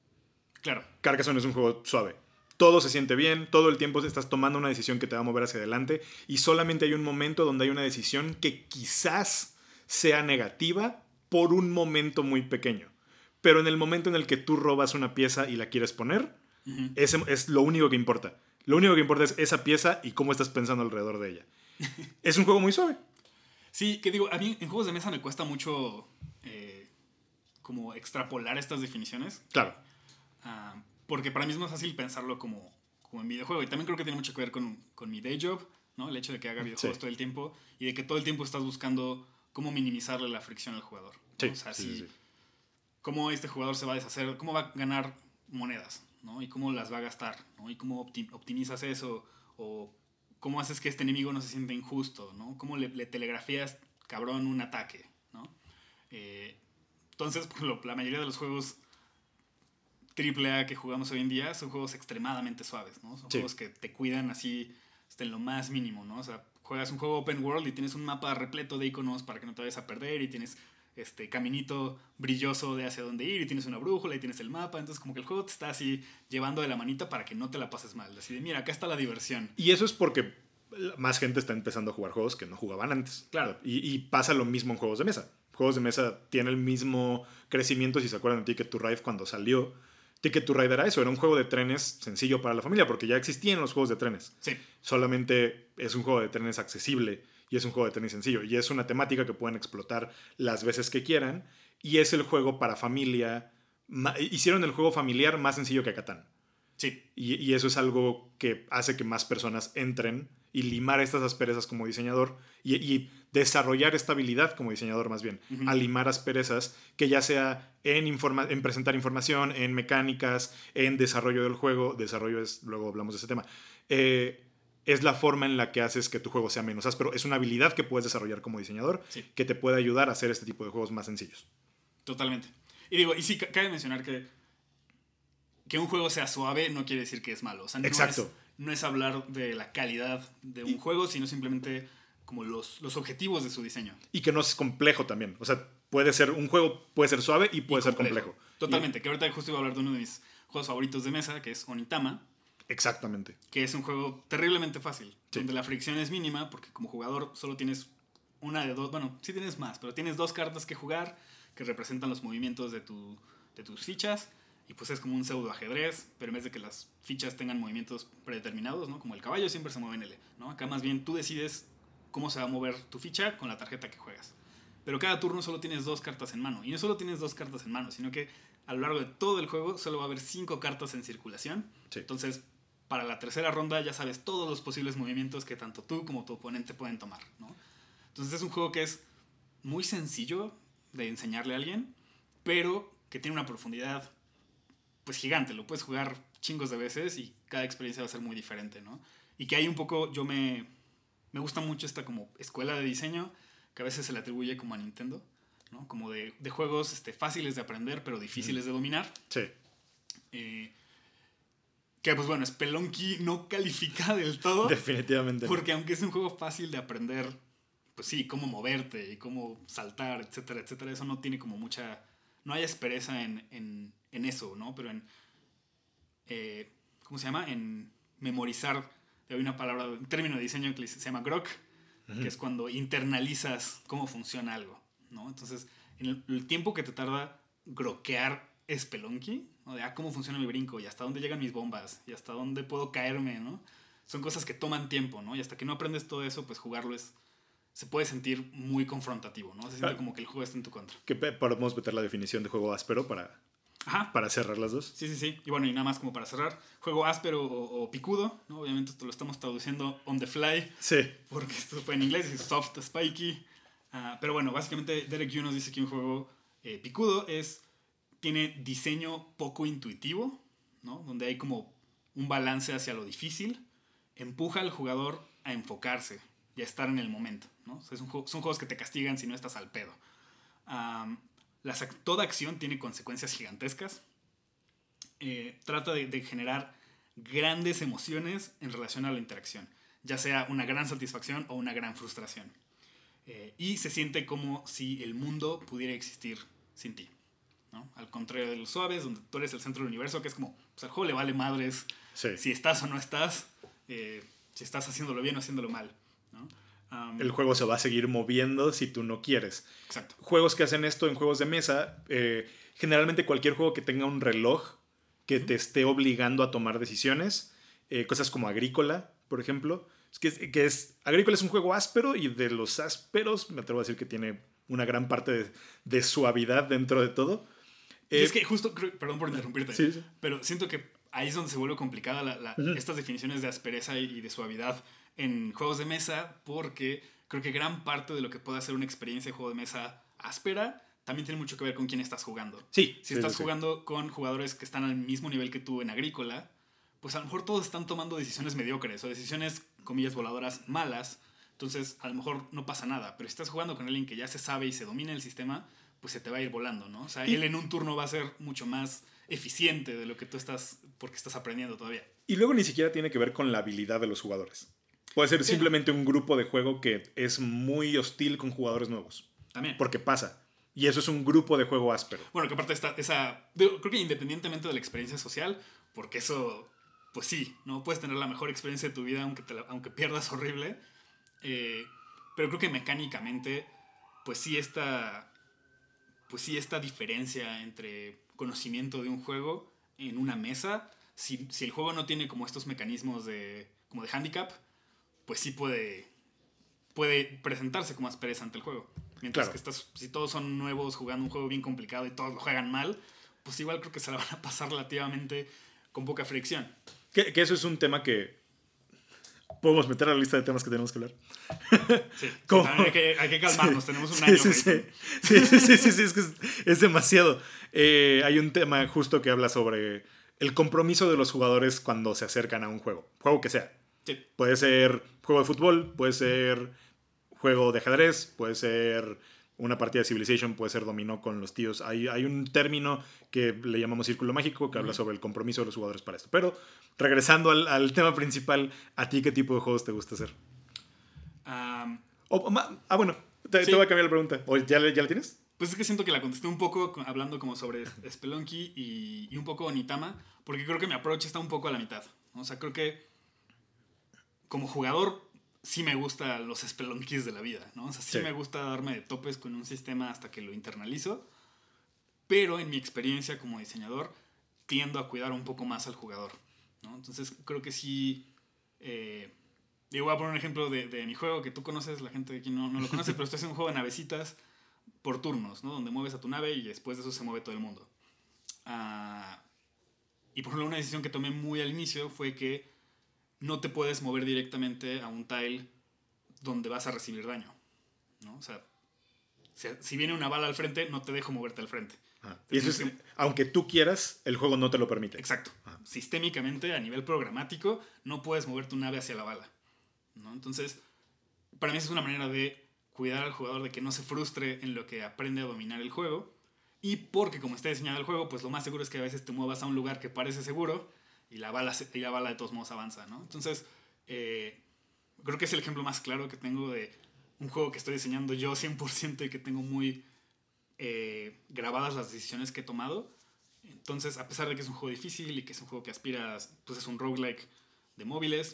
Claro. Carcassonne es un juego suave. Todo se siente bien, todo el tiempo estás tomando una decisión que te va a mover hacia adelante y solamente hay un momento donde hay una decisión que quizás sea negativa por un momento muy pequeño. Pero en el momento en el que tú robas una pieza y la quieres poner, uh-huh. ese es lo único que importa. Lo único que importa es esa pieza y cómo estás pensando alrededor de ella. Es un juego muy suave. Sí, que digo, a mí en juegos de mesa me cuesta mucho eh, como extrapolar estas definiciones. Claro. Uh, porque para mí es más fácil pensarlo como, como en videojuego. Y también creo que tiene mucho que ver con, con mi day job, ¿no? El hecho de que haga videojuegos sí. todo el tiempo y de que todo el tiempo estás buscando cómo minimizarle la fricción al jugador, ¿no? Sí, o sea, sí, si, sí, sí. cómo este jugador se va a deshacer, cómo va a ganar monedas, ¿no? Y cómo las va a gastar, ¿no? Y cómo opti- optimizas eso, o cómo haces que este enemigo no se sienta injusto, ¿no? Cómo le, le telegrafías, cabrón, un ataque, ¿no? Eh, entonces, por ejemplo, la mayoría de los juegos triple A que jugamos hoy en día son juegos extremadamente suaves, ¿no? Son Sí. juegos que te cuidan así hasta en lo más mínimo, ¿no? O sea, juegas un juego open world y tienes un mapa repleto de iconos para que no te vayas a perder, y tienes este caminito brilloso de hacia dónde ir, y tienes una brújula y tienes el mapa. Entonces como que el juego te está así llevando de la manita para que no te la pases mal. Así de, mira, acá está la diversión. Y eso es porque más gente está empezando a jugar juegos que no jugaban antes. Claro. Y, y pasa lo mismo en juegos de mesa. Juegos de mesa tienen el mismo crecimiento. Si se acuerdan de Ticket to Ride cuando salió, Ticket to Ride era eso, era un juego de trenes sencillo para la familia, porque ya existían los juegos de trenes. Sí. Solamente es un juego de trenes accesible y es un juego de trenes sencillo. Y es una temática que pueden explotar las veces que quieran. Y es el juego para familia. Hicieron el juego familiar más sencillo que Catán. Sí. Y, y eso es algo que hace que más personas entren y limar estas asperezas como diseñador y, y desarrollar esta habilidad como diseñador más bien, uh-huh. a limar asperezas, que ya sea en, informa- en presentar información, en mecánicas, en desarrollo del juego. Desarrollo es, luego hablamos de ese tema. Eh, es la forma en la que haces que tu juego sea menos áspero. Es una habilidad que puedes desarrollar como diseñador, sí. que te puede ayudar a hacer este tipo de juegos más sencillos. Totalmente. Y digo, y sí, cabe mencionar que que un juego sea suave no quiere decir que es malo. O sea, no Exacto. Es, no es hablar de la calidad de un y, juego, sino simplemente como los, los objetivos de su diseño. Y que no es complejo también. O sea, puede ser un juego puede ser suave y puede y ser complejo. Totalmente. Y, que ahorita justo iba a hablar de uno de mis juegos favoritos de mesa, que es Onitama. Exactamente. Que es un juego terriblemente fácil. Sí. Donde la fricción es mínima, porque como jugador solo tienes una de dos... Bueno, sí tienes más, pero tienes dos cartas que jugar que representan los movimientos de, tu, de tus fichas. Y pues es como un pseudo ajedrez, pero en vez de que las fichas tengan movimientos predeterminados, ¿no? Como el caballo siempre se mueve en L, ¿no? Acá más bien tú decides cómo se va a mover tu ficha con la tarjeta que juegas. Pero cada turno solo tienes dos cartas en mano. Y no solo tienes dos cartas en mano, sino que a lo largo de todo el juego solo va a haber cinco cartas en circulación. Sí. Entonces, para la tercera ronda ya sabes todos los posibles movimientos que tanto tú como tu oponente pueden tomar, ¿no? Entonces es un juego que es muy sencillo de enseñarle a alguien, pero que tiene una profundidad pues gigante. Lo puedes jugar chingos de veces y cada experiencia va a ser muy diferente, ¿no? Y que hay un poco, yo me, me gusta mucho esta como escuela de diseño que a veces se le atribuye como a Nintendo, ¿no? Como de, de juegos este, fáciles de aprender pero difíciles mm. de dominar. Sí. Eh, que pues bueno, Spelunky no califica del todo. Definitivamente. Porque aunque es un juego fácil de aprender, pues sí, cómo moverte y cómo saltar, etcétera, etcétera, eso no tiene como mucha... No hay aspereza en, en, en eso, ¿no? Pero en... Eh, ¿Cómo se llama? En memorizar. Hay una palabra, un término de diseño que se llama grok, uh-huh. que es cuando internalizas cómo funciona algo, ¿no? Entonces, en el, el tiempo que te tarda grokear Spelunky, ¿no? De ah, cómo funciona mi brinco y hasta dónde llegan mis bombas y hasta dónde puedo caerme, ¿no? Son cosas que toman tiempo, ¿no? Y hasta que no aprendes todo eso, pues jugarlo es... se puede sentir muy confrontativo, ¿no? Se siente ah, como que el juego está en tu contra. Que podemos meter la definición de juego áspero para, Ajá. para cerrar las dos. Sí, sí, sí. Y bueno, y nada más como para cerrar, juego áspero o, o picudo, ¿no? Obviamente esto lo estamos traduciendo on the fly. Sí. Porque esto fue en inglés, es soft, spiky. Uh, pero bueno, básicamente Derek Yu nos dice que un juego eh, picudo es... tiene diseño poco intuitivo, ¿no? Donde hay como un balance hacia lo difícil. Empuja al jugador a enfocarse y a estar en el momento, ¿no? O sea, es un juego, son juegos que te castigan si no estás al pedo. Um, las, toda acción tiene consecuencias gigantescas. Eh, trata de, de generar grandes emociones en relación a la interacción, ya sea una gran satisfacción o una gran frustración. Eh, y se siente como si el mundo pudiera existir sin ti, ¿no? Al contrario de los suaves, donde tú eres el centro del universo, que es como, pues al juego le vale madres sí. si estás o no estás, eh, si estás haciéndolo bien o haciéndolo mal, ¿no? Um, el juego se va a seguir moviendo si tú no quieres. Exacto. Juegos que hacen esto en juegos de mesa, eh, generalmente cualquier juego que tenga un reloj que uh-huh. te esté obligando a tomar decisiones, eh, cosas como Agrícola, por ejemplo, es que, que es, Agrícola es un juego áspero y de los ásperos, me atrevo a decir que tiene una gran parte de, de suavidad dentro de todo. Y eh, es que justo, perdón por interrumpirte, sí, sí. pero siento que ahí es donde se vuelve complicada la, la, uh-huh. estas definiciones de aspereza y, y de suavidad en juegos de mesa, porque creo que gran parte de lo que puede hacer una experiencia de juego de mesa áspera también tiene mucho que ver con quién estás jugando. Sí. Si sí, estás sí, sí. jugando con jugadores que están al mismo nivel que tú en Agrícola, pues a lo mejor todos están tomando decisiones mediocres o decisiones, comillas, voladoras malas. Entonces, a lo mejor no pasa nada. Pero si estás jugando con alguien que ya se sabe y se domina el sistema, pues se te va a ir volando, ¿no? O sea, y, él en un turno va a ser mucho más eficiente de lo que tú estás, porque estás aprendiendo todavía. Y luego ni siquiera tiene que ver con la habilidad de los jugadores. Puede ser sí, simplemente no. un grupo de juego que es muy hostil con jugadores nuevos. También. Porque pasa. Y eso es un grupo de juego áspero. Bueno, que aparte está esa... Creo que independientemente de la experiencia social, porque eso, pues sí, ¿no? Puedes tener la mejor experiencia de tu vida aunque, te la, aunque pierdas horrible. Eh, pero creo que mecánicamente, pues sí esta... Pues sí esta diferencia entre conocimiento de un juego en una mesa, si, si el juego no tiene como estos mecanismos de, como de handicap, pues sí puede, puede presentarse como aspereza ante el juego. Mientras claro. que estás, si todos son nuevos jugando un juego bien complicado y todos lo juegan mal, pues igual creo que se la van a pasar relativamente con poca fricción. Que, que eso es un tema que podemos meter a la lista de temas que tenemos que hablar. Sí, sí hay, que, hay que calmarnos, sí, tenemos un sí, año. Sí, sí, sí, sí, sí, sí, sí, es que es, es demasiado. Eh, hay un tema justo que habla sobre el compromiso de los jugadores cuando se acercan a un juego, juego que sea. Sí. Puede ser juego de fútbol, puede ser juego de ajedrez, puede ser una partida de Civilization, puede ser dominó con los tíos. Hay, hay un término que le llamamos círculo mágico que uh-huh. habla sobre el compromiso de los jugadores para esto. Pero regresando al, al tema principal, ¿a ti qué tipo de juegos te gusta hacer? Um, o, ah, bueno, te, sí. te voy a cambiar la pregunta. ¿O ya, ¿Ya la tienes? Pues es que siento que la contesté un poco hablando como sobre Spelunky y, y un poco Onitama, porque creo que mi approach está un poco a la mitad. O sea, creo que como jugador sí me gustan los Spelunkies de la vida, ¿no? O sea, sí, sí me gusta darme de topes con un sistema hasta que lo internalizo, pero en mi experiencia como diseñador tiendo a cuidar un poco más al jugador, ¿no? Entonces creo que sí... Eh, yo voy a poner un ejemplo de, de mi juego que tú conoces, la gente de aquí no, no lo conoce, pero esto es un juego de navecitas por turnos, ¿no? Donde mueves a tu nave y después de eso se mueve todo el mundo. Uh, y por ejemplo, una decisión que tomé muy al inicio fue que no te puedes mover directamente a un tile donde vas a recibir daño, ¿no? O sea, si viene una bala al frente, no te dejo moverte al frente. Ah, y eso es, que, aunque tú quieras, el juego no te lo permite. Exacto. Ah. Sistémicamente, a nivel programático, no puedes mover tu nave hacia la bala, ¿no? Entonces, para mí esa es una manera de cuidar al jugador de que no se frustre en lo que aprende a dominar el juego. Y porque como está diseñado el juego, pues lo más seguro es que a veces te muevas a un lugar que parece seguro y la bala, y la bala de todos modos avanza, ¿no? Entonces, eh, creo que es el ejemplo más claro que tengo de un juego que estoy diseñando yo cien por ciento y que tengo muy eh, grabadas las decisiones que he tomado. Entonces, a pesar de que es un juego difícil y que es un juego que aspira, pues es un roguelike de móviles,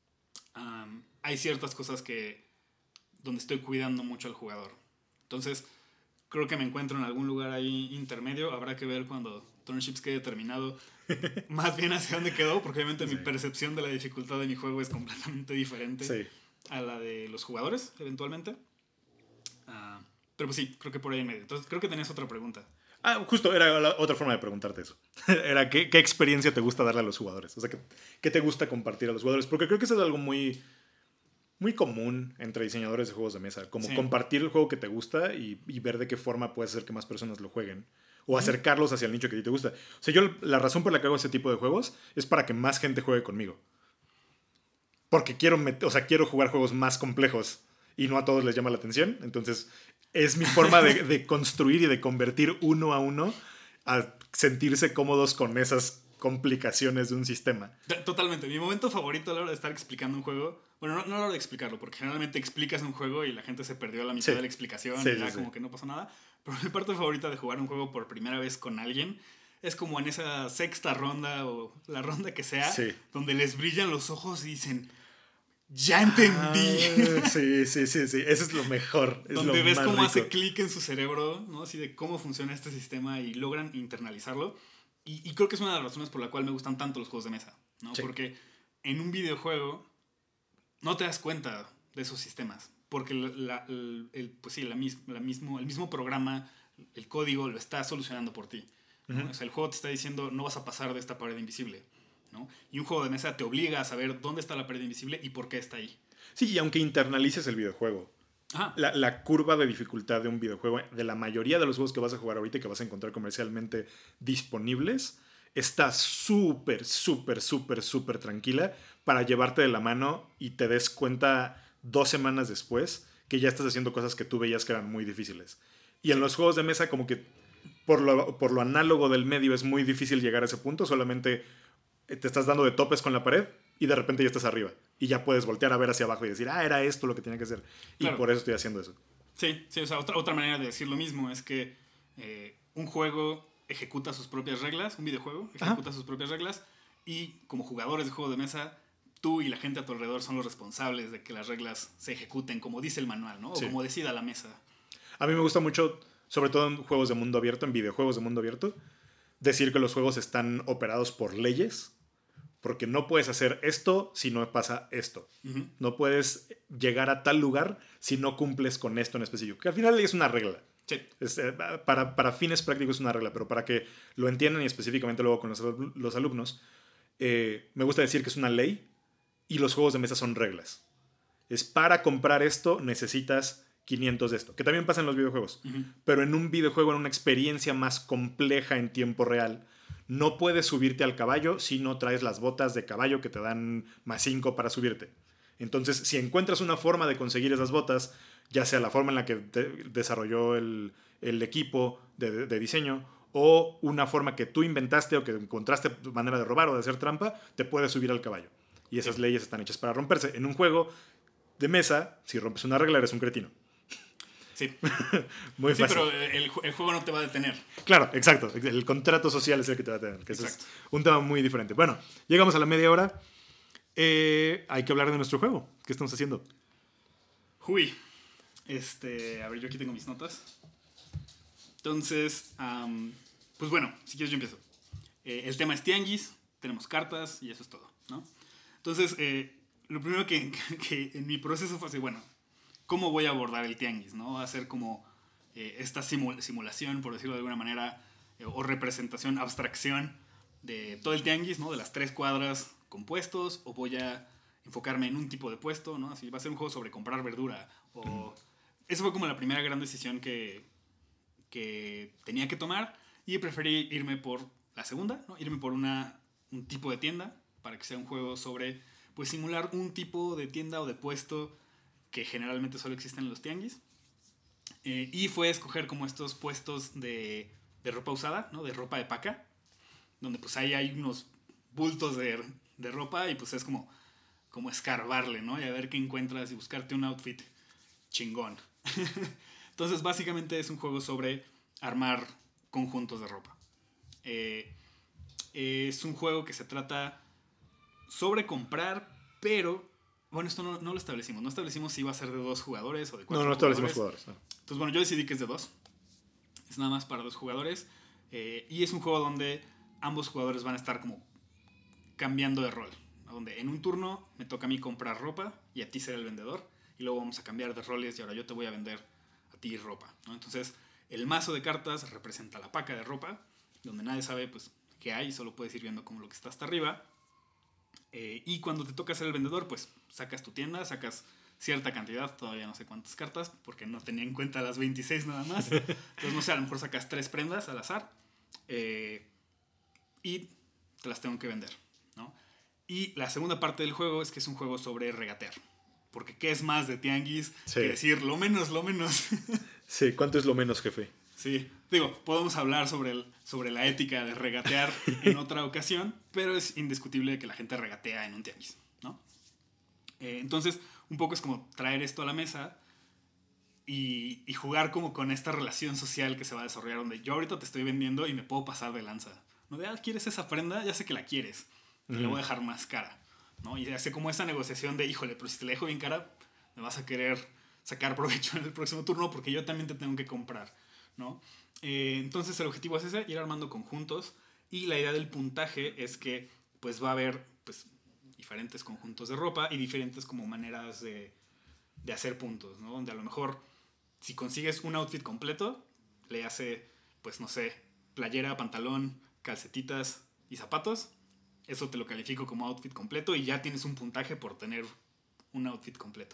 um, hay ciertas cosas que donde estoy cuidando mucho al jugador. Entonces, creo que me encuentro en algún lugar ahí intermedio. Habrá que ver cuando Turnships quede terminado más bien hacia dónde quedó, porque obviamente sí. mi percepción de la dificultad de mi juego es completamente diferente sí. a la de los jugadores, eventualmente. Uh, pero pues sí, creo que por ahí en medio. Entonces, creo que tenías otra pregunta. Ah, justo, era la otra forma de preguntarte eso. Era ¿qué, qué experiencia te gusta darle a los jugadores? O sea, ¿qué, ¿qué te gusta compartir a los jugadores? Porque creo que eso es algo muy... muy común entre diseñadores de juegos de mesa, como sí. compartir el juego que te gusta y, y ver de qué forma puedes hacer que más personas lo jueguen o acercarlos hacia el nicho que a ti te gusta. O sea, yo la razón por la que hago ese tipo de juegos es para que más gente juegue conmigo. Porque quiero, met- o sea, quiero jugar juegos más complejos y no a todos les llama la atención. Entonces, es mi forma de, de construir y de convertir uno a uno a sentirse cómodos con esas complicaciones de un sistema. Totalmente. Mi momento favorito a la hora de estar explicando un juego, bueno, no, no a la hora de explicarlo, porque generalmente explicas un juego y la gente se perdió a la mitad sí. de la explicación sí, y ya sí, como sí. que no pasó nada. Pero mi parte favorita de jugar un juego por primera vez con alguien es como en esa sexta ronda o la ronda que sea, sí. donde les brillan los ojos y dicen, ¡ya entendí! Ah, sí, sí, sí, sí. Eso es lo mejor. Es donde lo ves más cómo rico. hace clic en su cerebro, ¿no? Así de cómo funciona este sistema y logran internalizarlo. Y, y creo que es una de las razones por la cual me gustan tanto los juegos de mesa, ¿no? Sí. Porque en un videojuego no te das cuenta de esos sistemas. Porque la, el, el, pues sí, la mis, la mismo, el mismo programa, el código lo está solucionando por ti, ¿no? Uh-huh. O sea, el juego te está diciendo no vas a pasar de esta pared invisible, ¿no? Y un juego de mesa te obliga a saber dónde está la pared invisible y por qué está ahí. Sí, y aunque internalices el videojuego, la, la curva de dificultad de un videojuego, de la mayoría de los juegos que vas a jugar ahorita y que vas a encontrar comercialmente disponibles, está súper, súper, súper, súper tranquila para llevarte de la mano y te des cuenta dos semanas después que ya estás haciendo cosas que tú veías que eran muy difíciles. Y en los juegos de mesa, como que por lo, por lo análogo del medio es muy difícil llegar a ese punto, solamente te estás dando de topes con la pared y de repente ya estás arriba. Y ya puedes voltear a ver hacia abajo y decir, ah, era esto lo que tenía que hacer. Y claro, por eso estoy haciendo eso. Sí, sí, o sea, otra, otra manera de decir lo mismo es que eh, un juego ejecuta sus propias reglas, un videojuego ejecuta Ajá. sus propias reglas, y como jugadores de juego de mesa, tú y la gente a tu alrededor son los responsables de que las reglas se ejecuten como dice el manual, ¿no? O sí. como decida la mesa. A mí me gusta mucho, sobre todo en juegos de mundo abierto, en videojuegos de mundo abierto, decir que los juegos están operados por leyes, porque no puedes hacer esto si no pasa esto. Uh-huh. No puedes llegar a tal lugar si no cumples con esto en específico. Que al final es una regla. Sí. Es, eh, para, para fines prácticos es una regla, pero para que lo entiendan y específicamente luego con los, los alumnos, eh, me gusta decir que es una ley y los juegos de mesa son reglas. Es para comprar esto necesitas quinientos de esto, que también pasa en los videojuegos. Uh-huh. Pero en un videojuego, en una experiencia más compleja en tiempo real, no puedes subirte al caballo si no traes las botas de caballo que te dan más cinco para subirte. Entonces, si encuentras una forma de conseguir esas botas, ya sea la forma en la que de- desarrolló el, el equipo de, de, de diseño, o una forma que tú inventaste o que encontraste manera de robar o de hacer trampa, te puedes subir al caballo. Y esas sí. leyes están hechas para romperse. En un juego de mesa, si rompes una regla, eres un cretino. Sí. Muy sí, fácil. pero el, el juego no te va a detener. Claro, exacto. El contrato social es el que te va a detener. Que eso es un tema muy diferente. Bueno, llegamos a la media hora. Eh, hay que hablar de nuestro juego. ¿Qué estamos haciendo? Uy. Este, a ver, yo aquí tengo mis notas. Entonces, um, pues bueno, si quieres yo empiezo. Eh, el tema es tianguis, tenemos cartas y eso es todo, ¿no? Entonces, eh, lo primero que, que en mi proceso fue así, bueno, ¿cómo voy a abordar el tianguis, no? Hacer como eh, esta simul- simulación, por decirlo de alguna manera, eh, o representación, abstracción de todo el tianguis, ¿no? De las tres cuadras con puestos, o voy a enfocarme en un tipo de puesto, ¿no? Así va a ser un juego sobre comprar verdura, o... Esa fue como la primera gran decisión que, que tenía que tomar, y preferí irme por la segunda, ¿no? Irme por una, un tipo de tienda, para que sea un juego sobre, pues, simular un tipo de tienda o de puesto que generalmente solo existen en los tianguis. Eh, y fue escoger como estos puestos de, de ropa usada, ¿no? De ropa de paca, donde pues ahí hay unos bultos de, de ropa y pues es como, como escarbarle, ¿no? Y a ver qué encuentras y buscarte un outfit chingón. Entonces básicamente es un juego sobre armar conjuntos de ropa. Eh, es un juego que se trata sobre comprar, pero... Bueno, esto no, no lo establecimos. No establecimos si iba a ser de dos jugadores o de cuatro No, no jugadores. establecimos jugadores. No. Entonces, bueno, yo decidí que es de dos. Es nada más para dos jugadores. Eh, y es un juego donde ambos jugadores van a estar como cambiando de rol. Donde en un turno me toca a mí comprar ropa y a ti ser el vendedor. Y luego vamos a cambiar de roles y ahora yo te voy a vender a ti ropa, ¿no? Entonces, el mazo de cartas representa la paca de ropa, donde nadie sabe pues qué hay, solo puedes ir viendo como lo que está hasta arriba. Eh, y cuando te toca ser el vendedor, pues sacas tu tienda, sacas cierta cantidad, todavía no sé cuántas cartas, porque no tenía en cuenta las veintiséis nada más. Entonces, no sé, a lo mejor sacas tres prendas al azar eh, y te las tengo que vender, ¿no? Y la segunda parte del juego es que es un juego sobre regatear. Porque ¿qué es más de tianguis sí. que decir lo menos, lo menos? Sí, ¿cuánto es lo menos, jefe? Sí, digo, podemos hablar sobre, el, sobre la ética de regatear en otra ocasión, pero es indiscutible que la gente regatea en un tianguis, ¿no? Eh, entonces, un poco es como traer esto a la mesa y, y jugar como con esta relación social que se va a desarrollar, donde yo ahorita te estoy vendiendo y me puedo pasar de lanza. No de, ah, ¿quieres esa prenda? Ya sé que la quieres, te mm. la voy a dejar más cara, ¿no? Y hace como esa negociación de, híjole, pero si te la dejo bien cara, me vas a querer sacar provecho en el próximo turno porque yo también te tengo que comprar, ¿no? Eh, entonces el objetivo es ese, ir armando conjuntos, y la idea del puntaje es que pues va a haber pues diferentes conjuntos de ropa y diferentes como maneras de, de hacer puntos, ¿no? Donde a lo mejor si consigues un outfit completo, le hace pues no sé, playera, pantalón, calcetitas y zapatos, eso te lo califico como outfit completo y ya tienes un puntaje por tener un outfit completo.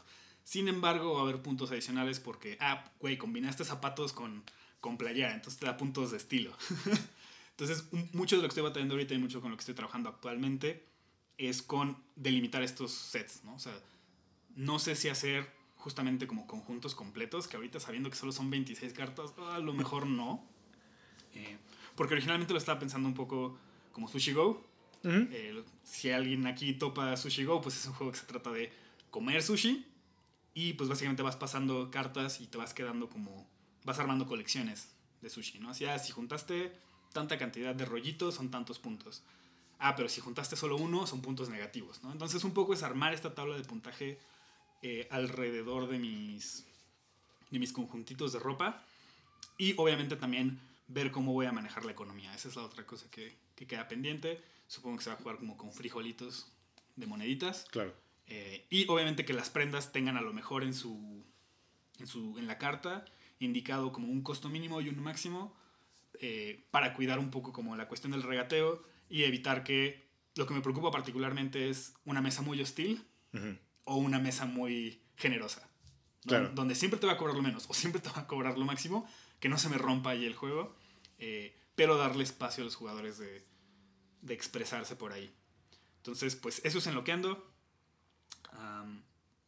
Sin embargo, va a haber puntos adicionales porque, ah, güey, combinaste zapatos con, con playera, entonces te da puntos de estilo. Entonces, un, mucho de lo que estoy batallando ahorita y mucho con lo que estoy trabajando actualmente es con delimitar estos sets, ¿no? O sea, no sé si hacer justamente como conjuntos completos, que ahorita sabiendo que solo son veintiséis cartas, a lo mejor no. Eh, porque originalmente lo estaba pensando un poco como Sushi Go. Uh-huh. Eh, si alguien aquí topa Sushi Go, pues es un juego que se trata de comer sushi y pues básicamente vas pasando cartas y te vas quedando como... vas armando colecciones de sushi, ¿no? Así, ah, si juntaste tanta cantidad de rollitos, son tantos puntos. Ah, pero si juntaste solo uno, son puntos negativos, ¿no? Entonces un poco es armar esta tabla de puntaje eh, alrededor de mis, de mis conjuntitos de ropa y obviamente también ver cómo voy a manejar la economía. Esa es la otra cosa que, que queda pendiente. Supongo que se va a jugar como con frijolitos de moneditas. Claro. Eh, y obviamente que las prendas tengan a lo mejor en su, en su en la carta indicado como un costo mínimo y un máximo eh, para cuidar un poco como la cuestión del regateo y evitar que lo que me preocupa particularmente es una mesa muy hostil uh-huh. o una mesa muy generosa, ¿no? Claro. Donde siempre te va a cobrar lo menos o siempre te va a cobrar lo máximo, que no se me rompa ahí el juego, eh, pero darle espacio a los jugadores de, de expresarse por ahí. Entonces, pues eso es en lo que ando. Um,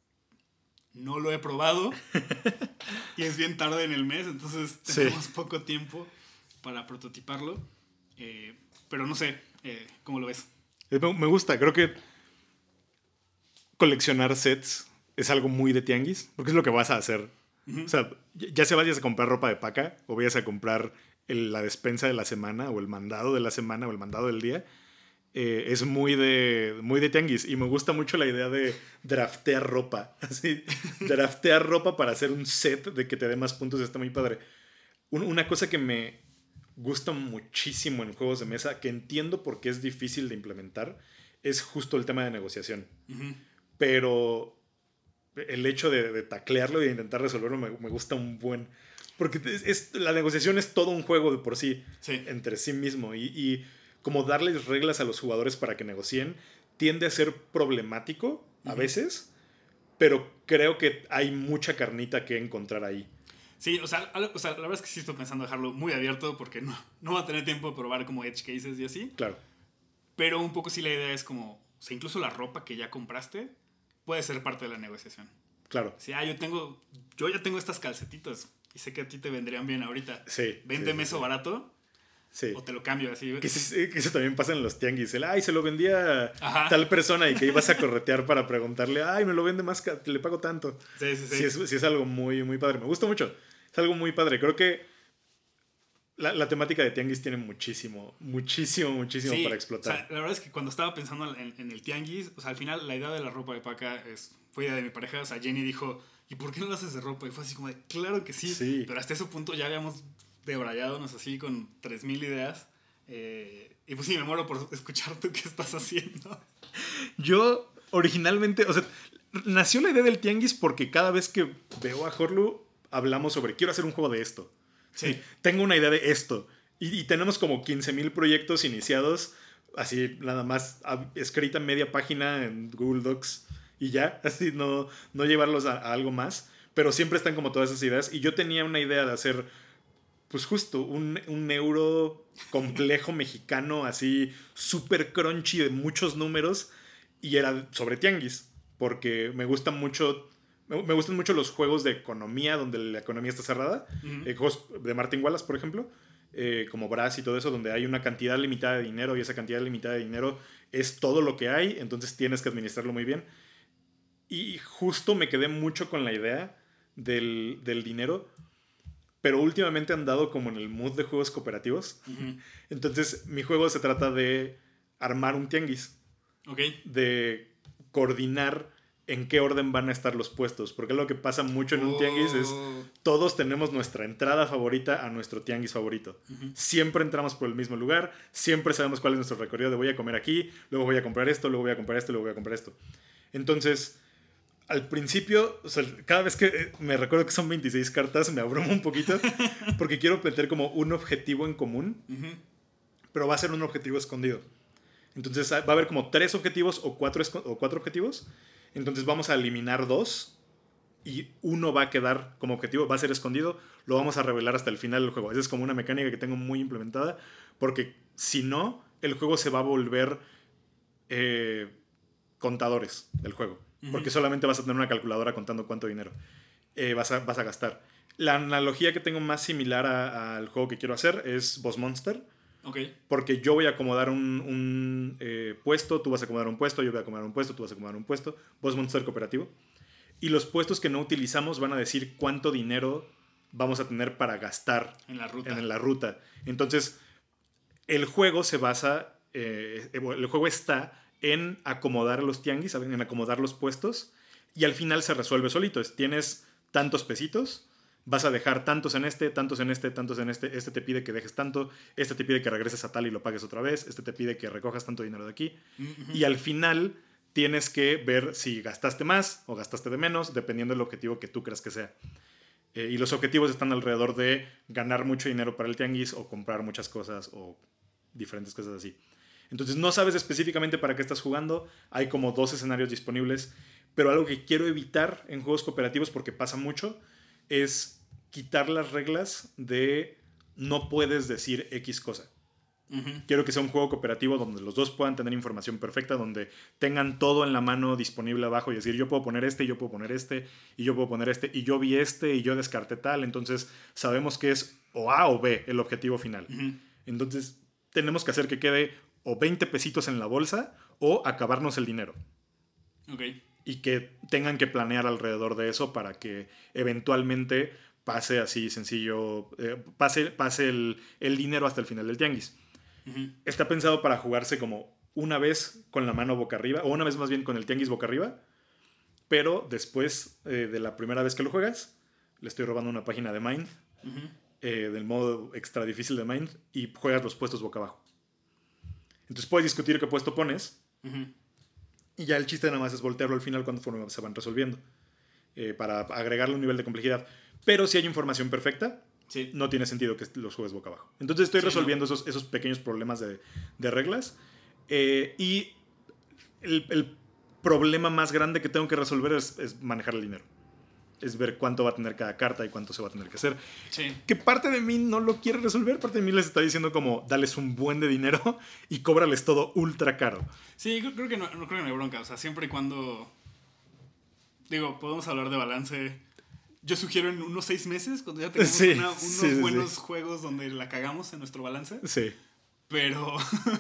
no lo he probado y es bien tarde en el mes, entonces tenemos sí. poco tiempo para prototiparlo, eh, pero no sé, eh, ¿cómo lo ves? Me gusta, creo que coleccionar sets es algo muy de tianguis, porque es lo que vas a hacer. Uh-huh. O sea, ya se vayas a comprar ropa de paca o vayas a comprar el, la despensa de la semana o el mandado de la semana o el mandado del día, eh, es muy de, muy de tianguis. Y me gusta mucho la idea de draftear ropa. Así, draftear ropa para hacer un set de que te dé más puntos está muy padre. Un, una cosa que me gusta muchísimo en juegos de mesa, que entiendo por qué es difícil de implementar, es justo el tema de negociación. Uh-huh. Pero el hecho de, de taclearlo y de intentar resolverlo me, me gusta un buen... Porque es, es, la negociación es todo un juego de por sí, sí. entre sí mismo. Y, y como darles reglas a los jugadores para que negocien tiende a ser problemático a uh-huh. veces, pero creo que hay mucha carnita que encontrar ahí. Sí, o sea, o sea, la verdad es que sí estoy pensando dejarlo muy abierto porque no, no va a tener tiempo de probar como edge cases y así. Claro. Pero un poco sí la idea es como, o sea, incluso la ropa que ya compraste puede ser parte de la negociación. Claro. Si, ah, yo tengo, yo ya tengo estas calcetitas y sé que a ti te vendrían bien ahorita. Sí. Véndeme sí, eso sí. barato. Sí. O te lo cambio así. Que eso, que eso también pasa en los tianguis. El, ay, se lo vendía a tal persona y que ibas a corretear para preguntarle, ay, me lo vende más, le pago tanto. Sí, sí, sí. Sí, es, sí es algo muy, muy padre. Me gusta mucho. Es algo muy padre. Creo que la, la temática de tianguis tiene muchísimo, muchísimo, muchísimo sí, para explotar. O sea, la verdad es que cuando estaba pensando en, en el tianguis, o sea, al final la idea de la ropa de paca es, fue idea de mi pareja. O sea, Jenny dijo, ¿y por qué no lo haces de ropa? Y fue así como de, claro que sí. sí. Pero hasta ese punto ya habíamos debrayadonos así con tres mil ideas. Eh, y pues sí, me muero por escuchar tú qué estás haciendo. Yo originalmente, o sea, nació la idea del tianguis porque cada vez que veo a Horlu hablamos sobre, quiero hacer un juego de esto. Sí. Sí, tengo una idea de esto. Y, y tenemos como quince mil proyectos iniciados, así nada más escrita en media página en Google Docs y ya, así no, no llevarlos a, a algo más. Pero siempre están como todas esas ideas. Y yo tenía una idea de hacer, pues justo, un, un euro complejo mexicano, así súper crunchy de muchos números. Y era sobre tianguis, porque me gustan mucho... Me gustan mucho los juegos de economía, donde la economía está cerrada. Uh-huh. Eh, juegos de Martin Wallace, por ejemplo, eh, como Brass y todo eso, donde hay una cantidad limitada de dinero y esa cantidad limitada de dinero es todo lo que hay, entonces tienes que administrarlo muy bien. Y justo me quedé mucho con la idea del, del dinero, pero últimamente han dado como en el mood de juegos cooperativos. Uh-huh. Entonces mi juego se trata de armar un tianguis. Okay. De coordinar en qué orden van a estar los puestos. Porque lo que pasa mucho en un tianguis es todos tenemos nuestra entrada favorita a nuestro tianguis favorito. Uh-huh. Siempre entramos por el mismo lugar, siempre sabemos cuál es nuestro recorrido de voy a comer aquí, luego voy a comprar esto, luego voy a comprar esto, luego voy a comprar esto. Entonces, al principio, o sea, cada vez que me recuerdo que son veintiséis cartas, me abrumo un poquito porque quiero meter como un objetivo en común, uh-huh. pero va a ser un objetivo escondido. Entonces va a haber como tres objetivos o cuatro, o cuatro objetivos. Entonces vamos a eliminar dos y uno va a quedar como objetivo, va a ser escondido, lo vamos a revelar hasta el final del juego. Esa es como una mecánica que tengo muy implementada, porque si no, el juego se va a volver eh, contadores del juego. Uh-huh. Porque solamente vas a tener una calculadora contando cuánto dinero eh, vas, a, vas a gastar. La analogía que tengo más similar al juego que quiero hacer es Boss Monster. Okay. Porque yo voy a acomodar un, un eh, puesto, tú vas a acomodar un puesto, yo voy a acomodar un puesto, tú vas a acomodar un puesto. Boss Monster cooperativo. Y los puestos que no utilizamos van a decir cuánto dinero vamos a tener para gastar en la ruta. En la ruta. Entonces, el juego se basa, eh, el juego está en acomodar los tianguis, en acomodar los puestos, y al final se resuelve solito. Tienes tantos pesitos, vas a dejar tantos en este, tantos en este, tantos en este, este te pide que dejes tanto, este te pide que regreses a tal y lo pagues otra vez, este te pide que recojas tanto dinero de aquí, uh-huh. Y al final tienes que ver si gastaste más o gastaste de menos, dependiendo del objetivo que tú creas que sea. Eh, y los objetivos están alrededor de ganar mucho dinero para el tianguis o comprar muchas cosas o diferentes cosas así. Entonces no sabes específicamente para qué estás jugando. Hay como dos escenarios disponibles. Pero algo que quiero evitar en juegos cooperativos, porque pasa mucho, es quitar las reglas de no puedes decir X cosa. Uh-huh. Quiero que sea un juego cooperativo donde los dos puedan tener información perfecta, donde tengan todo en la mano disponible abajo y decir, yo puedo poner este, yo puedo poner este, y yo puedo poner este, y yo vi este, y yo descarté tal. Entonces sabemos que es o A o B el objetivo final. Uh-huh. Entonces tenemos que hacer que quede o veinte pesitos en la bolsa o acabarnos el dinero. Ok. Y que tengan que planear alrededor de eso para que eventualmente pase así sencillo, eh, pase, pase el, el dinero hasta el final del tianguis. Uh-huh. Está pensado para jugarse como una vez con la mano boca arriba, o una vez más bien con el tianguis boca arriba, pero después eh, de la primera vez que lo juegas, le estoy robando una página de Mind, uh-huh. eh, del modo extra difícil de Mind, y juegas los puestos boca abajo. Entonces puedes discutir qué puesto pones, uh-huh. y ya el chiste nada más es voltearlo al final cuando se van resolviendo, eh, para agregarle un nivel de complejidad. Pero si hay información perfecta, sí. No tiene sentido que los juegues boca abajo. Entonces estoy sí, resolviendo no. esos, esos pequeños problemas de, de reglas. Eh, y el, el problema más grande que tengo que resolver es, es manejar el dinero. Es ver cuánto va a tener cada carta y cuánto se va a tener que hacer. Sí. Que parte de mí no lo quiere resolver. Parte de mí les está diciendo como, dales un buen de dinero y cóbrales todo ultra caro. Sí, creo que no, no creo que no hay bronca. O sea, siempre y cuando... Digo, podemos hablar de balance... Yo sugiero en unos seis meses, cuando ya tengamos sí, una, unos sí, buenos sí. juegos donde la cagamos en nuestro balance. Sí. Pero...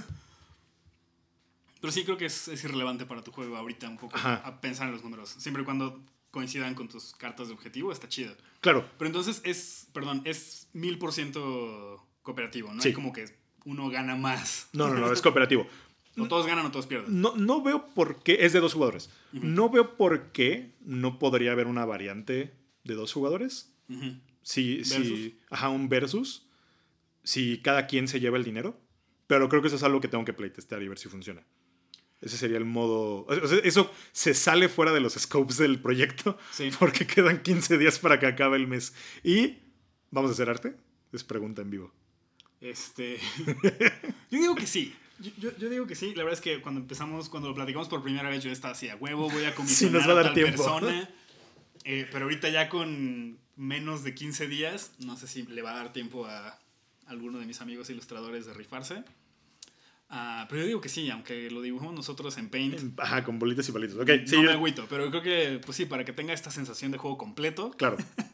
Pero sí creo que es, es irrelevante para tu juego ahorita un poco. Ajá. A pensar en los números. Siempre y cuando coincidan con tus cartas de objetivo, está chido. Claro. Pero entonces es, perdón, es mil por ciento cooperativo. No sí. hay como que uno gana más. No, no, no, es cooperativo. O todos ganan o todos pierden. No, no veo por qué... Es de dos jugadores. Uh-huh. No veo por qué no podría haber una variante... de dos jugadores. Uh-huh. Si, si, ajá, un versus. Si cada quien se lleva el dinero. Pero creo que eso es algo que tengo que playtestear y ver si funciona. Ese sería el modo... O sea, eso se sale fuera de los scopes del proyecto. Sí. Porque quedan quince días para que acabe el mes. Y... ¿vamos a hacer arte? Es pregunta en vivo. Este... yo digo que sí. Yo, yo, yo digo que sí. La verdad es que cuando empezamos, cuando lo platicamos por primera vez, yo estaba así a huevo, voy a comisionar sí, nos va a, dar a tal tiempo. persona... Eh, pero ahorita ya con menos de quince días, no sé si le va a dar tiempo a alguno de mis amigos ilustradores de rifarse. Uh, pero yo digo que sí, aunque lo dibujamos nosotros en Paint. Ajá, con bolitas y palitos. Okay, no sí, me yo... agüito, pero creo que, pues sí, para que tenga esta sensación de juego completo. Claro.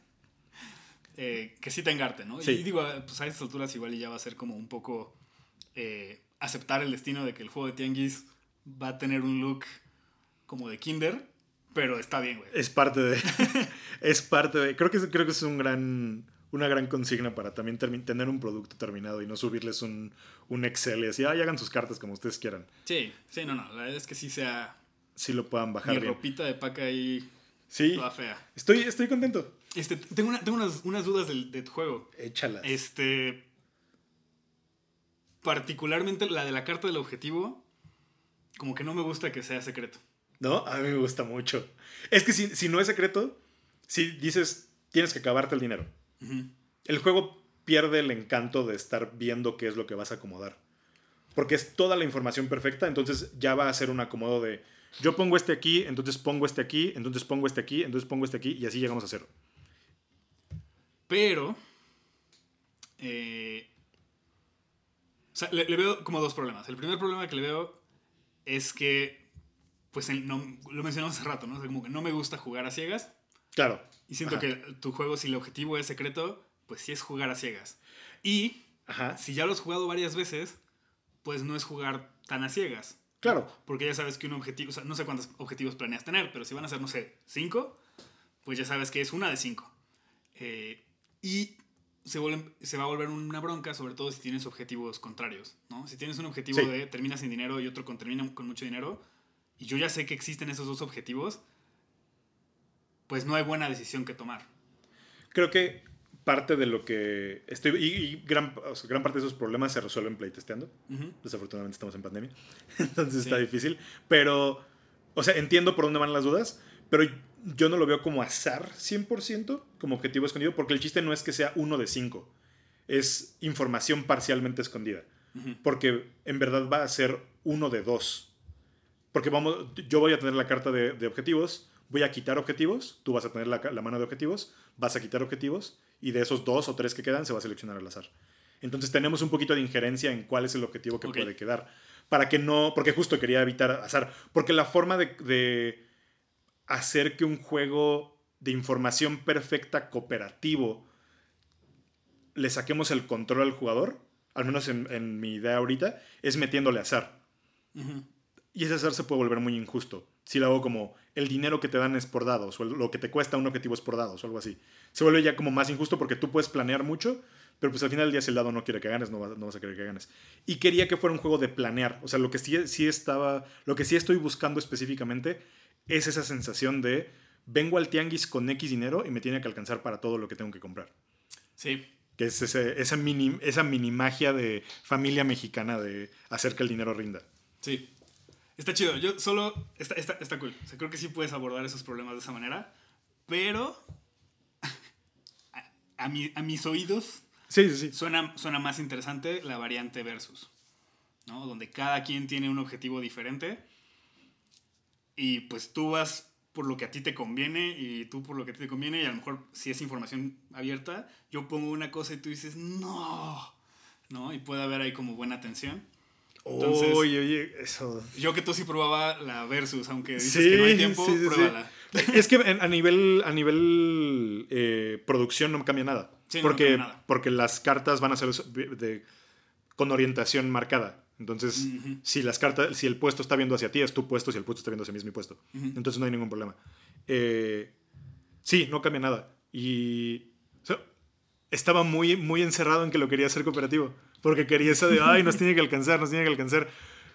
eh, que sí tenga arte, ¿no? Sí. Y digo, pues a estas alturas igual ya va a ser como un poco eh, aceptar el destino de que el juego de Tianguis va a tener un look como de Kinder. Pero está bien, güey. Es parte de... es parte de... Creo que, es, creo que es un gran, una gran consigna para también termi- tener un producto terminado y no subirles un, un Excel y así, ay, hagan sus cartas como ustedes quieran. Sí, sí, no, no. La verdad es que sí sea... Sí lo puedan bajar mi bien. ropita de paca ahí... Sí. Toda fea. Estoy, estoy contento. Este, tengo una, tengo unas, unas dudas del, de tu juego. Échalas. Este... Particularmente la de la carta del objetivo, como que no me gusta que sea secreto. No, a mí me gusta mucho. Es que si, si no es secreto, si dices, tienes que acabarte el dinero. Uh-huh. El juego pierde el encanto de estar viendo qué es lo que vas a acomodar. Porque es toda la información perfecta, entonces ya va a ser un acomodo de, yo pongo este aquí, entonces pongo este aquí, entonces pongo este aquí, entonces pongo este aquí, y así llegamos a cero. Pero, eh, o sea, le, le veo como dos problemas. El primer problema que le veo es que, pues, el, no, lo mencionamos hace rato, ¿no? O sea, como que no me gusta jugar a ciegas. Claro. Y siento Ajá. que tu juego, si el objetivo es secreto, pues sí es jugar a ciegas. Y Ajá. si ya lo has jugado varias veces, pues no es jugar tan a ciegas. Claro. Porque ya sabes que un objetivo, o sea, no sé cuántos objetivos planeas tener, pero si van a ser, no sé, cinco, pues ya sabes que es una de cinco. Eh, y se, vuelve, se va a volver una bronca, sobre todo si tienes objetivos contrarios, ¿no? Si tienes un objetivo Sí. de termina sin dinero y otro con termina con mucho dinero, y yo ya sé que existen esos dos objetivos, pues no hay buena decisión que tomar. Creo que parte de lo que estoy... Y, y gran, o sea, gran parte de esos problemas se resuelven playtesteando. Uh-huh. Desafortunadamente estamos en pandemia. Entonces sí. Está difícil. Pero, o sea, entiendo por dónde van las dudas, pero yo no lo veo como azar cien por ciento, como objetivo escondido, porque el chiste no es que sea uno de cinco. Es información parcialmente escondida. Uh-huh. Porque en verdad va a ser uno de dos. Porque vamos, yo voy a tener la carta de, de objetivos, voy a quitar objetivos, tú vas a tener la, la mano de objetivos, vas a quitar objetivos, y de esos dos o tres que quedan se va a seleccionar al azar. Entonces tenemos un poquito de injerencia en cuál es el objetivo que okay. puede quedar. Para que no, porque justo quería evitar azar. Porque la forma de, de hacer que un juego de información perfecta cooperativo le saquemos el control al jugador, al menos en, en mi idea ahorita, es metiéndole azar. Uh-huh. Y ese azar se puede volver muy injusto. Si lo hago como el dinero que te dan es por dados, o lo que te cuesta un objetivo es por dados, o algo así. Se vuelve ya como más injusto porque tú puedes planear mucho, pero pues al final del día si el dado no quiere que ganes, no vas, no vas a querer que ganes. Y quería que fuera un juego de planear. O sea, lo que sí, sí estaba, lo que sí estoy buscando específicamente es esa sensación de vengo al tianguis con X dinero y me tiene que alcanzar para todo lo que tengo que comprar. Sí. Que es ese, esa, mini, esa mini magia de familia mexicana de hacer que el dinero rinda. Sí. Está chido. Yo solo... Está, está, está cool. O sea, creo que sí puedes abordar esos problemas de esa manera. Pero... A, a, mi, a mis oídos... Sí, sí, sí. Suena, suena más interesante la variante versus. ¿No? Donde cada quien tiene un objetivo diferente. Y pues tú vas por lo que a ti te conviene. Y tú por lo que a ti te conviene. Y a lo mejor si es información abierta, yo pongo una cosa y tú dices, no. ¿No? Y puede haber ahí como buena tensión. Entonces, oye, oye, eso. Yo que tú sí probaba la versus, aunque dices sí, que no hay tiempo, sí, sí, pruébala. Sí. Es que a nivel, a nivel eh, producción no cambia nada. Sí, porque, no cambia nada. Porque las cartas van a ser de, de, con orientación marcada. Entonces, uh-huh. si las cartas, si el puesto está viendo hacia ti, es tu puesto, si el puesto está viendo hacia mí, es mi puesto. Uh-huh. Entonces no hay ningún problema. Eh, sí, no cambia nada. Y o sea, estaba muy, muy encerrado en que lo quería hacer cooperativo. Porque quería eso de, ay, nos tiene que alcanzar, nos tiene que alcanzar.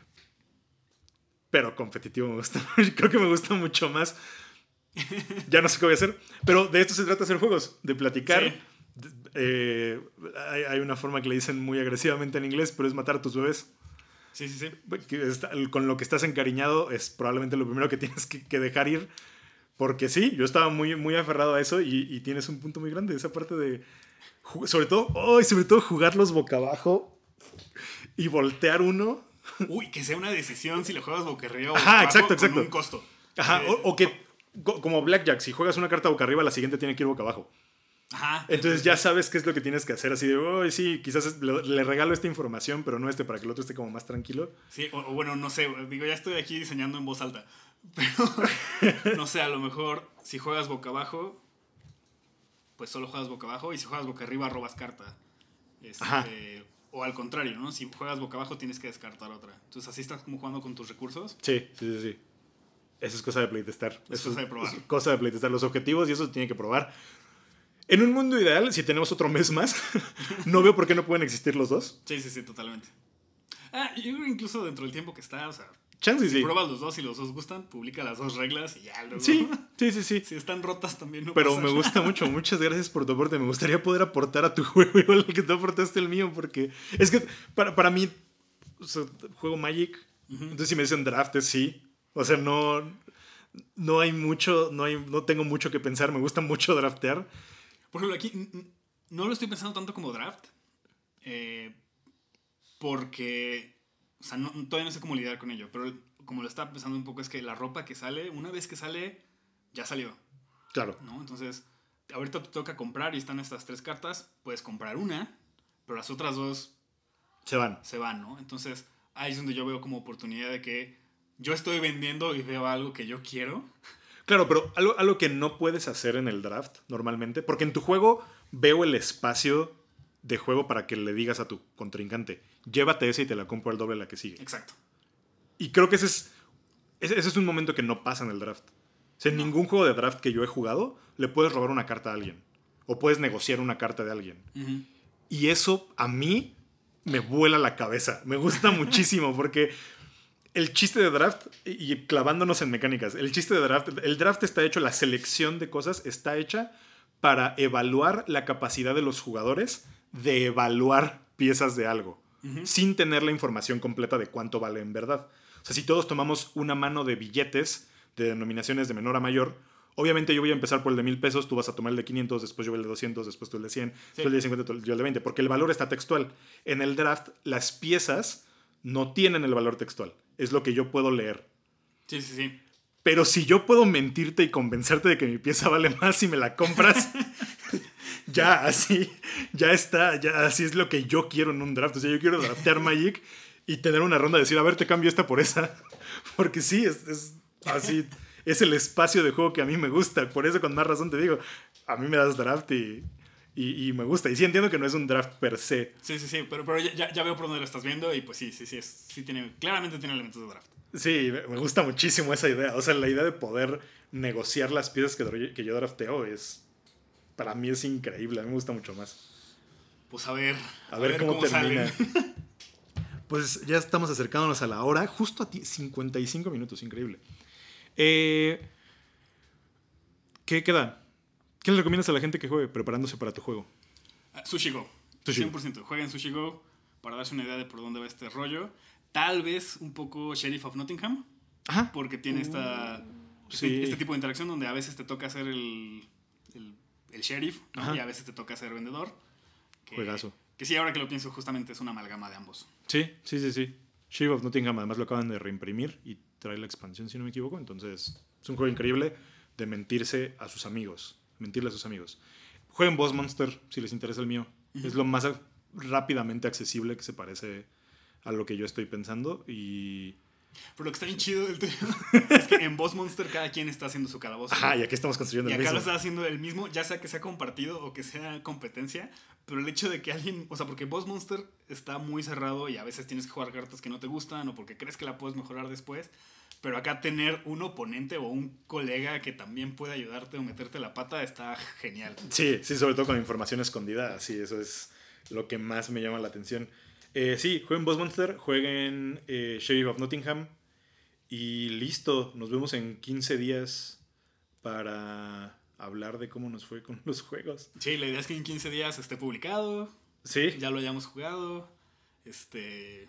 Pero competitivo me gusta. Creo que me gusta mucho más. Ya no sé qué voy a hacer. Pero de esto se trata hacer juegos. De platicar. Sí. Eh, hay, hay una forma que le dicen muy agresivamente en inglés, pero es matar a tus bebés. Sí, sí, sí. Con lo que estás encariñado es probablemente lo primero que tienes que, que dejar ir. Porque sí, yo estaba muy, muy aferrado a eso y, y tienes un punto muy grande. Esa parte de... Sobre todo, oh, sobre todo jugarlos boca abajo y voltear uno. Uy, que sea una decisión si lo juegas boca arriba o Ajá, boca abajo exacto, exacto. con un costo. Ajá, o, o que, como Blackjack, si juegas una carta boca arriba, la siguiente tiene que ir boca abajo. Ajá. Entonces ya sabes qué es lo que tienes que hacer. Así de, oh, sí, quizás le, le regalo esta información, pero no este, para que el otro esté como más tranquilo. Sí, o, o bueno, no sé, digo, ya estoy aquí diseñando en voz alta. Pero, no sé, a lo mejor si juegas boca abajo... pues solo juegas boca abajo, y si juegas boca arriba robas carta. Este, o al contrario, ¿no? Si juegas boca abajo tienes que descartar otra. Entonces así estás como jugando con tus recursos. Sí, sí, sí, sí. Eso es cosa de playtestar. Es eso cosa de probar. Es cosa de playtestar. Los objetivos y eso se tiene que probar. En un mundo ideal, si tenemos otro mes más, no veo por qué no pueden existir los dos. Sí, sí, sí, totalmente. Ah, yo creo que incluso dentro del tiempo que está, o sea... Chance, si sí. pruebas los dos y los dos gustan, publica las dos reglas y ya luego... Sí, sí, sí, sí. Si están rotas también no Pero pasa me nada. gusta mucho. Muchas gracias por tu aporte. Me gustaría poder aportar a tu juego igual que tú aportaste el mío, porque es que para, para mí, o sea, juego Magic, uh-huh. Entonces si me dicen draft es sí. O sea, no, no hay mucho, no, hay, no tengo mucho que pensar. Me gusta mucho draftear. Por ejemplo, aquí no lo estoy pensando tanto como draft, eh, porque... O sea, no, todavía no sé cómo lidiar con ello, pero como lo estaba pensando un poco, es que la ropa que sale, una vez que sale, ya salió. Claro. ¿No? Entonces, ahorita te toca comprar y están estas tres cartas, puedes comprar una, pero las otras dos se van. Se van, ¿no? Entonces, ahí es donde yo veo como oportunidad de que yo estoy vendiendo y veo algo que yo quiero. Claro, pero algo, algo que no puedes hacer en el draft normalmente, porque en tu juego veo el espacio de juego para que le digas a tu contrincante, llévate esa y te la compro al doble la que sigue. Exacto. Y creo que ese es, ese, ese es un momento que no pasa en el draft. O sea, en no. ningún juego de draft que yo he jugado le puedes robar una carta a alguien. O puedes negociar una carta de alguien. Uh-huh. Y eso a mí me vuela la cabeza. Me gusta muchísimo porque el chiste de draft, y clavándonos en mecánicas, el chiste de draft, el draft está hecho, la selección de cosas está hecha para evaluar la capacidad de los jugadores de evaluar piezas de algo, uh-huh. sin tener la información completa de cuánto vale en verdad. O sea, si todos tomamos una mano de billetes de denominaciones de menor a mayor, obviamente yo voy a empezar por el de mil pesos, tú vas a tomar el de quinientos, después yo el de doscientos, después tú el de cien, sí. después el de cincuenta, yo el de veinte, porque el valor está textual. En el draft, las piezas no tienen el valor textual. Es lo que yo puedo leer. Sí, sí, sí. Pero si yo puedo mentirte y convencerte de que mi pieza vale más si me la compras, ya, así, ya está, ya así es lo que yo quiero en un draft. O sea, yo quiero draftear Magic y tener una ronda de decir, a ver, te cambio esta por esa. Porque sí, es, es así, es el espacio de juego que a mí me gusta. Por eso con más razón te digo, a mí me das draft y... Y, y me gusta. Y sí entiendo que no es un draft per se. Sí, sí, sí. Pero, pero ya, ya veo por dónde lo estás viendo. Y pues sí, sí, sí. Es, sí tiene, claramente tiene elementos de draft. Sí, me gusta muchísimo esa idea. O sea, la idea de poder negociar las piezas que, que yo drafteo es... Para mí es increíble. A mí me gusta mucho más. Pues a ver. A, a ver, ver cómo, cómo termina. Pues ya estamos acercándonos a la hora. Justo a ti, cincuenta y cinco minutos. Increíble. Eh, ¿Qué queda? ¿Qué le recomiendas a la gente que juegue preparándose para tu juego? Uh, Sushi Go. Sushi. cien por ciento. Jueguen Sushi Go para darse una idea de por dónde va este rollo. Tal vez un poco Sheriff of Nottingham. Ajá. Porque tiene esta, uh, este, sí. este tipo de interacción donde a veces te toca ser el, el, el sheriff, ¿no? Y a veces te toca ser vendedor. Que, Juegazo. Que sí, ahora que lo pienso, justamente es una amalgama de ambos. Sí, sí, sí, sí. Sheriff of Nottingham además lo acaban de reimprimir y trae la expansión, si no me equivoco. Entonces es un juego increíble de mentirse a sus amigos. Mentirle a sus amigos. Jueguen Boss Monster si les interesa el mío. Uh-huh. Es lo más rápidamente accesible que se parece a lo que yo estoy pensando. Y... Pero lo que está bien chido del tuyo es que en Boss Monster cada quien está haciendo su calabozo. Ajá, y aquí estamos construyendo y el mismo. Y acá lo está haciendo el mismo, ya sea que sea compartido o que sea competencia. Pero el hecho de que alguien... O sea, porque Boss Monster está muy cerrado y a veces tienes que jugar cartas que no te gustan o porque crees que la puedes mejorar después. Pero acá tener un oponente o un colega que también puede ayudarte o meterte la pata está genial. Sí, sí, sobre todo con información escondida. Sí, eso es lo que más me llama la atención. Eh, sí, jueguen Boss Monster, jueguen eh, Sheriff of Nottingham y listo. Nos vemos en quince días para hablar de cómo nos fue con los juegos. Sí, la idea es que en quince días esté publicado. Sí. Ya lo hayamos jugado. Este...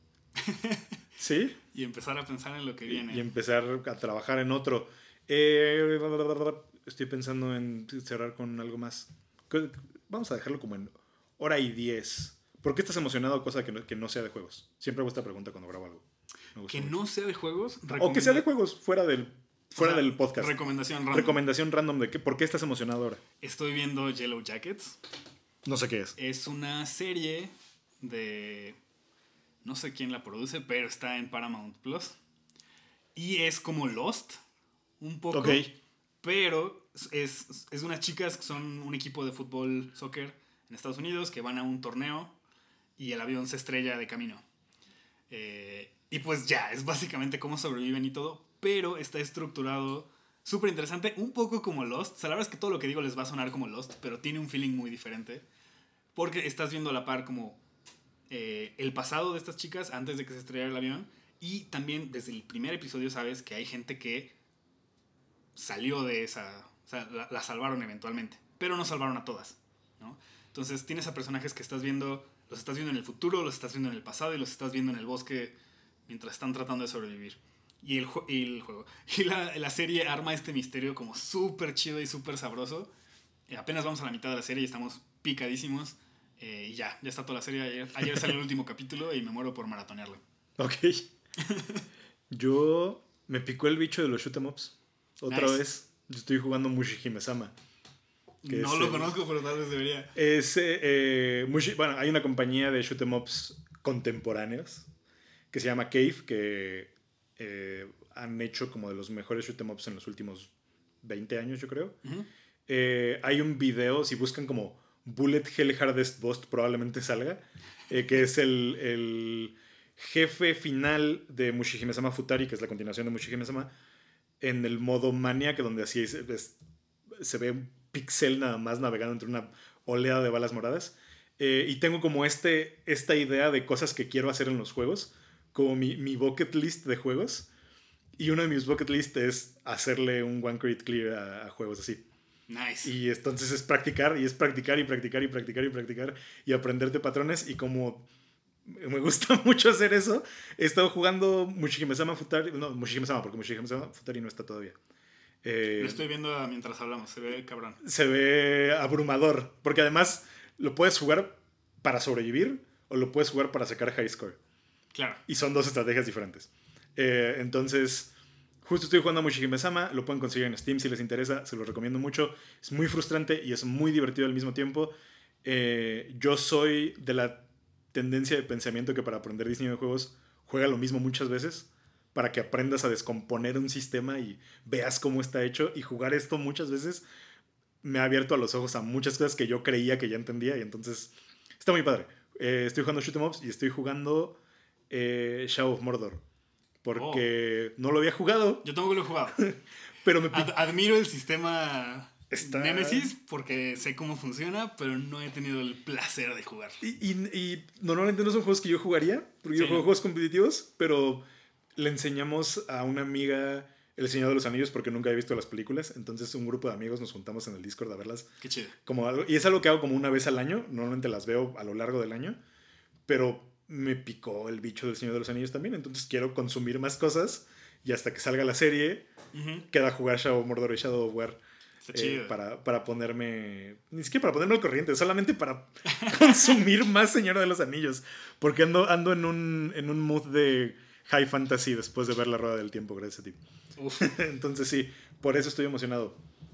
Sí. Y empezar a pensar en lo que viene. Y empezar a trabajar en otro. Eh, estoy pensando en cerrar con algo más. Vamos a dejarlo como en hora y diez. ¿Por qué estás emocionado cosa que no, que no sea de juegos? Siempre hago esta pregunta cuando grabo algo. Que mucho. No sea de juegos. O que sea de juegos fuera del, fuera o sea, del podcast. Recomendación random. Recomendación random de qué. ¿Por qué estás emocionado ahora? Estoy viendo Yellow Jackets. No sé qué es. Es una serie de... No sé quién la produce, pero está en Paramount Plus. Y es como Lost, un poco. Ok. Pero es, es unas chicas que son un equipo de fútbol, soccer en Estados Unidos, que van a un torneo y el avión se estrella de camino. Eh, y pues ya, es básicamente cómo sobreviven y todo. Pero está estructurado súper interesante, un poco como Lost. O sea, la verdad es que todo lo que digo les va a sonar como Lost, pero tiene un feeling muy diferente. Porque estás viendo a la par como... Eh, el pasado de estas chicas antes de que se estrellara el avión y también desde el primer episodio sabes que hay gente que salió de esa, o sea, la, la salvaron eventualmente, pero no salvaron a todas, ¿no? Entonces tienes a personajes que estás viendo, los estás viendo en el futuro, los estás viendo en el pasado y los estás viendo en el bosque mientras están tratando de sobrevivir. Y el, ju- y el juego y la, la serie arma este misterio como súper chido y súper sabroso. Eh, apenas vamos a la mitad de la serie y estamos picadísimos. Eh, y ya, ya está toda la serie. Ayer, ayer salió el último capítulo y me muero por maratonearlo. Ok. Yo me picó el bicho de los shoot 'em ups. Otra Nice. vez. Yo estoy jugando Mushihime-sama. que No es lo el- conozco, pero tal vez debería. Es, eh, eh, Mushi- bueno, hay una compañía de shoot 'em ups contemporáneos que se llama Cave, que eh, han hecho como de los mejores shoot 'em ups en los últimos veinte años, yo creo. Ujú. Eh, hay un video, si buscan como Bullet Hell Hardest Boss, probablemente salga, eh, que es el, el jefe final de Mushihime-sama Futari, que es la continuación de Mushihime-sama, en el modo Maniac, donde así es- es- se ve un pixel nada más navegando entre una oleada de balas moradas. Eh, y tengo como este, esta idea de cosas que quiero hacer en los juegos, como mi, mi bucket list de juegos. Y uno de mis bucket list es hacerle un one credit clear a, a juegos así. Nice. Y entonces es practicar, y es practicar, y practicar, y practicar, y practicar, y aprenderte patrones. Y como me gusta mucho hacer eso, he estado jugando Mushihime-sama Futari. No, Mushihime-sama, porque Mushihime-sama Futari no está todavía. Eh, Lo estoy viendo mientras hablamos, se ve cabrón. se ve abrumador, porque además lo puedes jugar para sobrevivir o lo puedes jugar para sacar high score. Claro. Y son dos estrategias diferentes. Eh, entonces, justo estoy jugando a Mushihime-sama, lo pueden conseguir en Steam si les interesa, se lo recomiendo mucho. Es muy frustrante y es muy divertido al mismo tiempo. Eh, yo soy de la tendencia de pensamiento que para aprender diseño de juegos juega lo mismo muchas veces, para que aprendas a descomponer un sistema y veas cómo está hecho. Y jugar esto muchas veces me ha abierto a los ojos a muchas cosas que yo creía que ya entendía, y entonces está muy padre. Eh, estoy jugando Shoot 'em Ups y estoy jugando eh, Shadow of Mordor, porque no lo había jugado, Yo tampoco lo he jugado. pero me Ad- admiro el sistema Está- Nemesis porque sé cómo funciona, pero no he tenido el placer de jugar. Y, y- y normalmente no son juegos que yo jugaría, porque yo Sí. juego juegos competitivos, pero le enseñamos a una amiga El Señor de los Anillos porque nunca había visto las películas. Entonces un grupo de amigos nos juntamos en el Discord a verlas. Qué chido. Como algo, y es algo que hago como una vez al año. Normalmente las veo a lo largo del año, pero me picó el bicho del Señor de los Anillos también. Entonces quiero consumir más cosas, y hasta que salga la serie Ujú. queda jugar Shadow of Mordor y Shadow of War. Está Eh, chido. para, para ponerme. Ni siquiera para ponerme al corriente, solamente para consumir más Señor de los Anillos. Porque ando, ando en, un, en un mood de high fantasy después de ver La Rueda del Tiempo, gracias a ti. Uf. Entonces, sí, por eso estoy emocionado.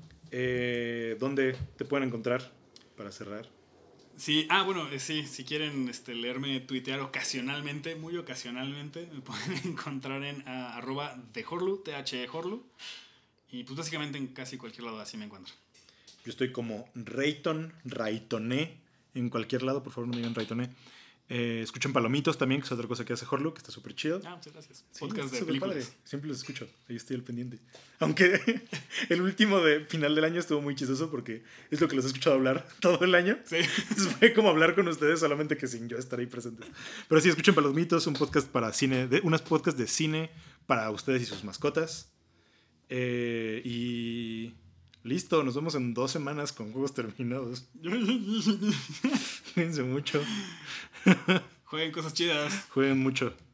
Eh, ¿Dónde te pueden encontrar para cerrar? Sí, ah, bueno, eh, sí, si quieren este, leerme tuitear ocasionalmente, muy ocasionalmente, me pueden encontrar en ah, arroba de Horlu, T H E Horlu. Y pues básicamente en casi cualquier lado así me encuentran. Yo estoy como Rayton, Raytoné, en cualquier lado, por favor no me digan Raytoné. Eh, escuchen Palomitos también, que es otra cosa que hace Horlu, que está súper chido. Ah, muchas gracias. Sí, Podcast es de súper películas. padre. Siempre los escucho. Ahí estoy al pendiente. Aunque el último de final del año estuvo muy chistoso porque es lo que los he escuchado hablar todo el año. Sí. Entonces fue como hablar con ustedes, solamente que sin yo estar ahí presentes. Pero sí, escuchen Palomitos, un podcast para cine, de, unos podcasts de cine para ustedes y sus mascotas. Eh, y listo, nos vemos en dos semanas con juegos terminados. Cuídense mucho. Jueguen cosas chidas. Jueguen mucho.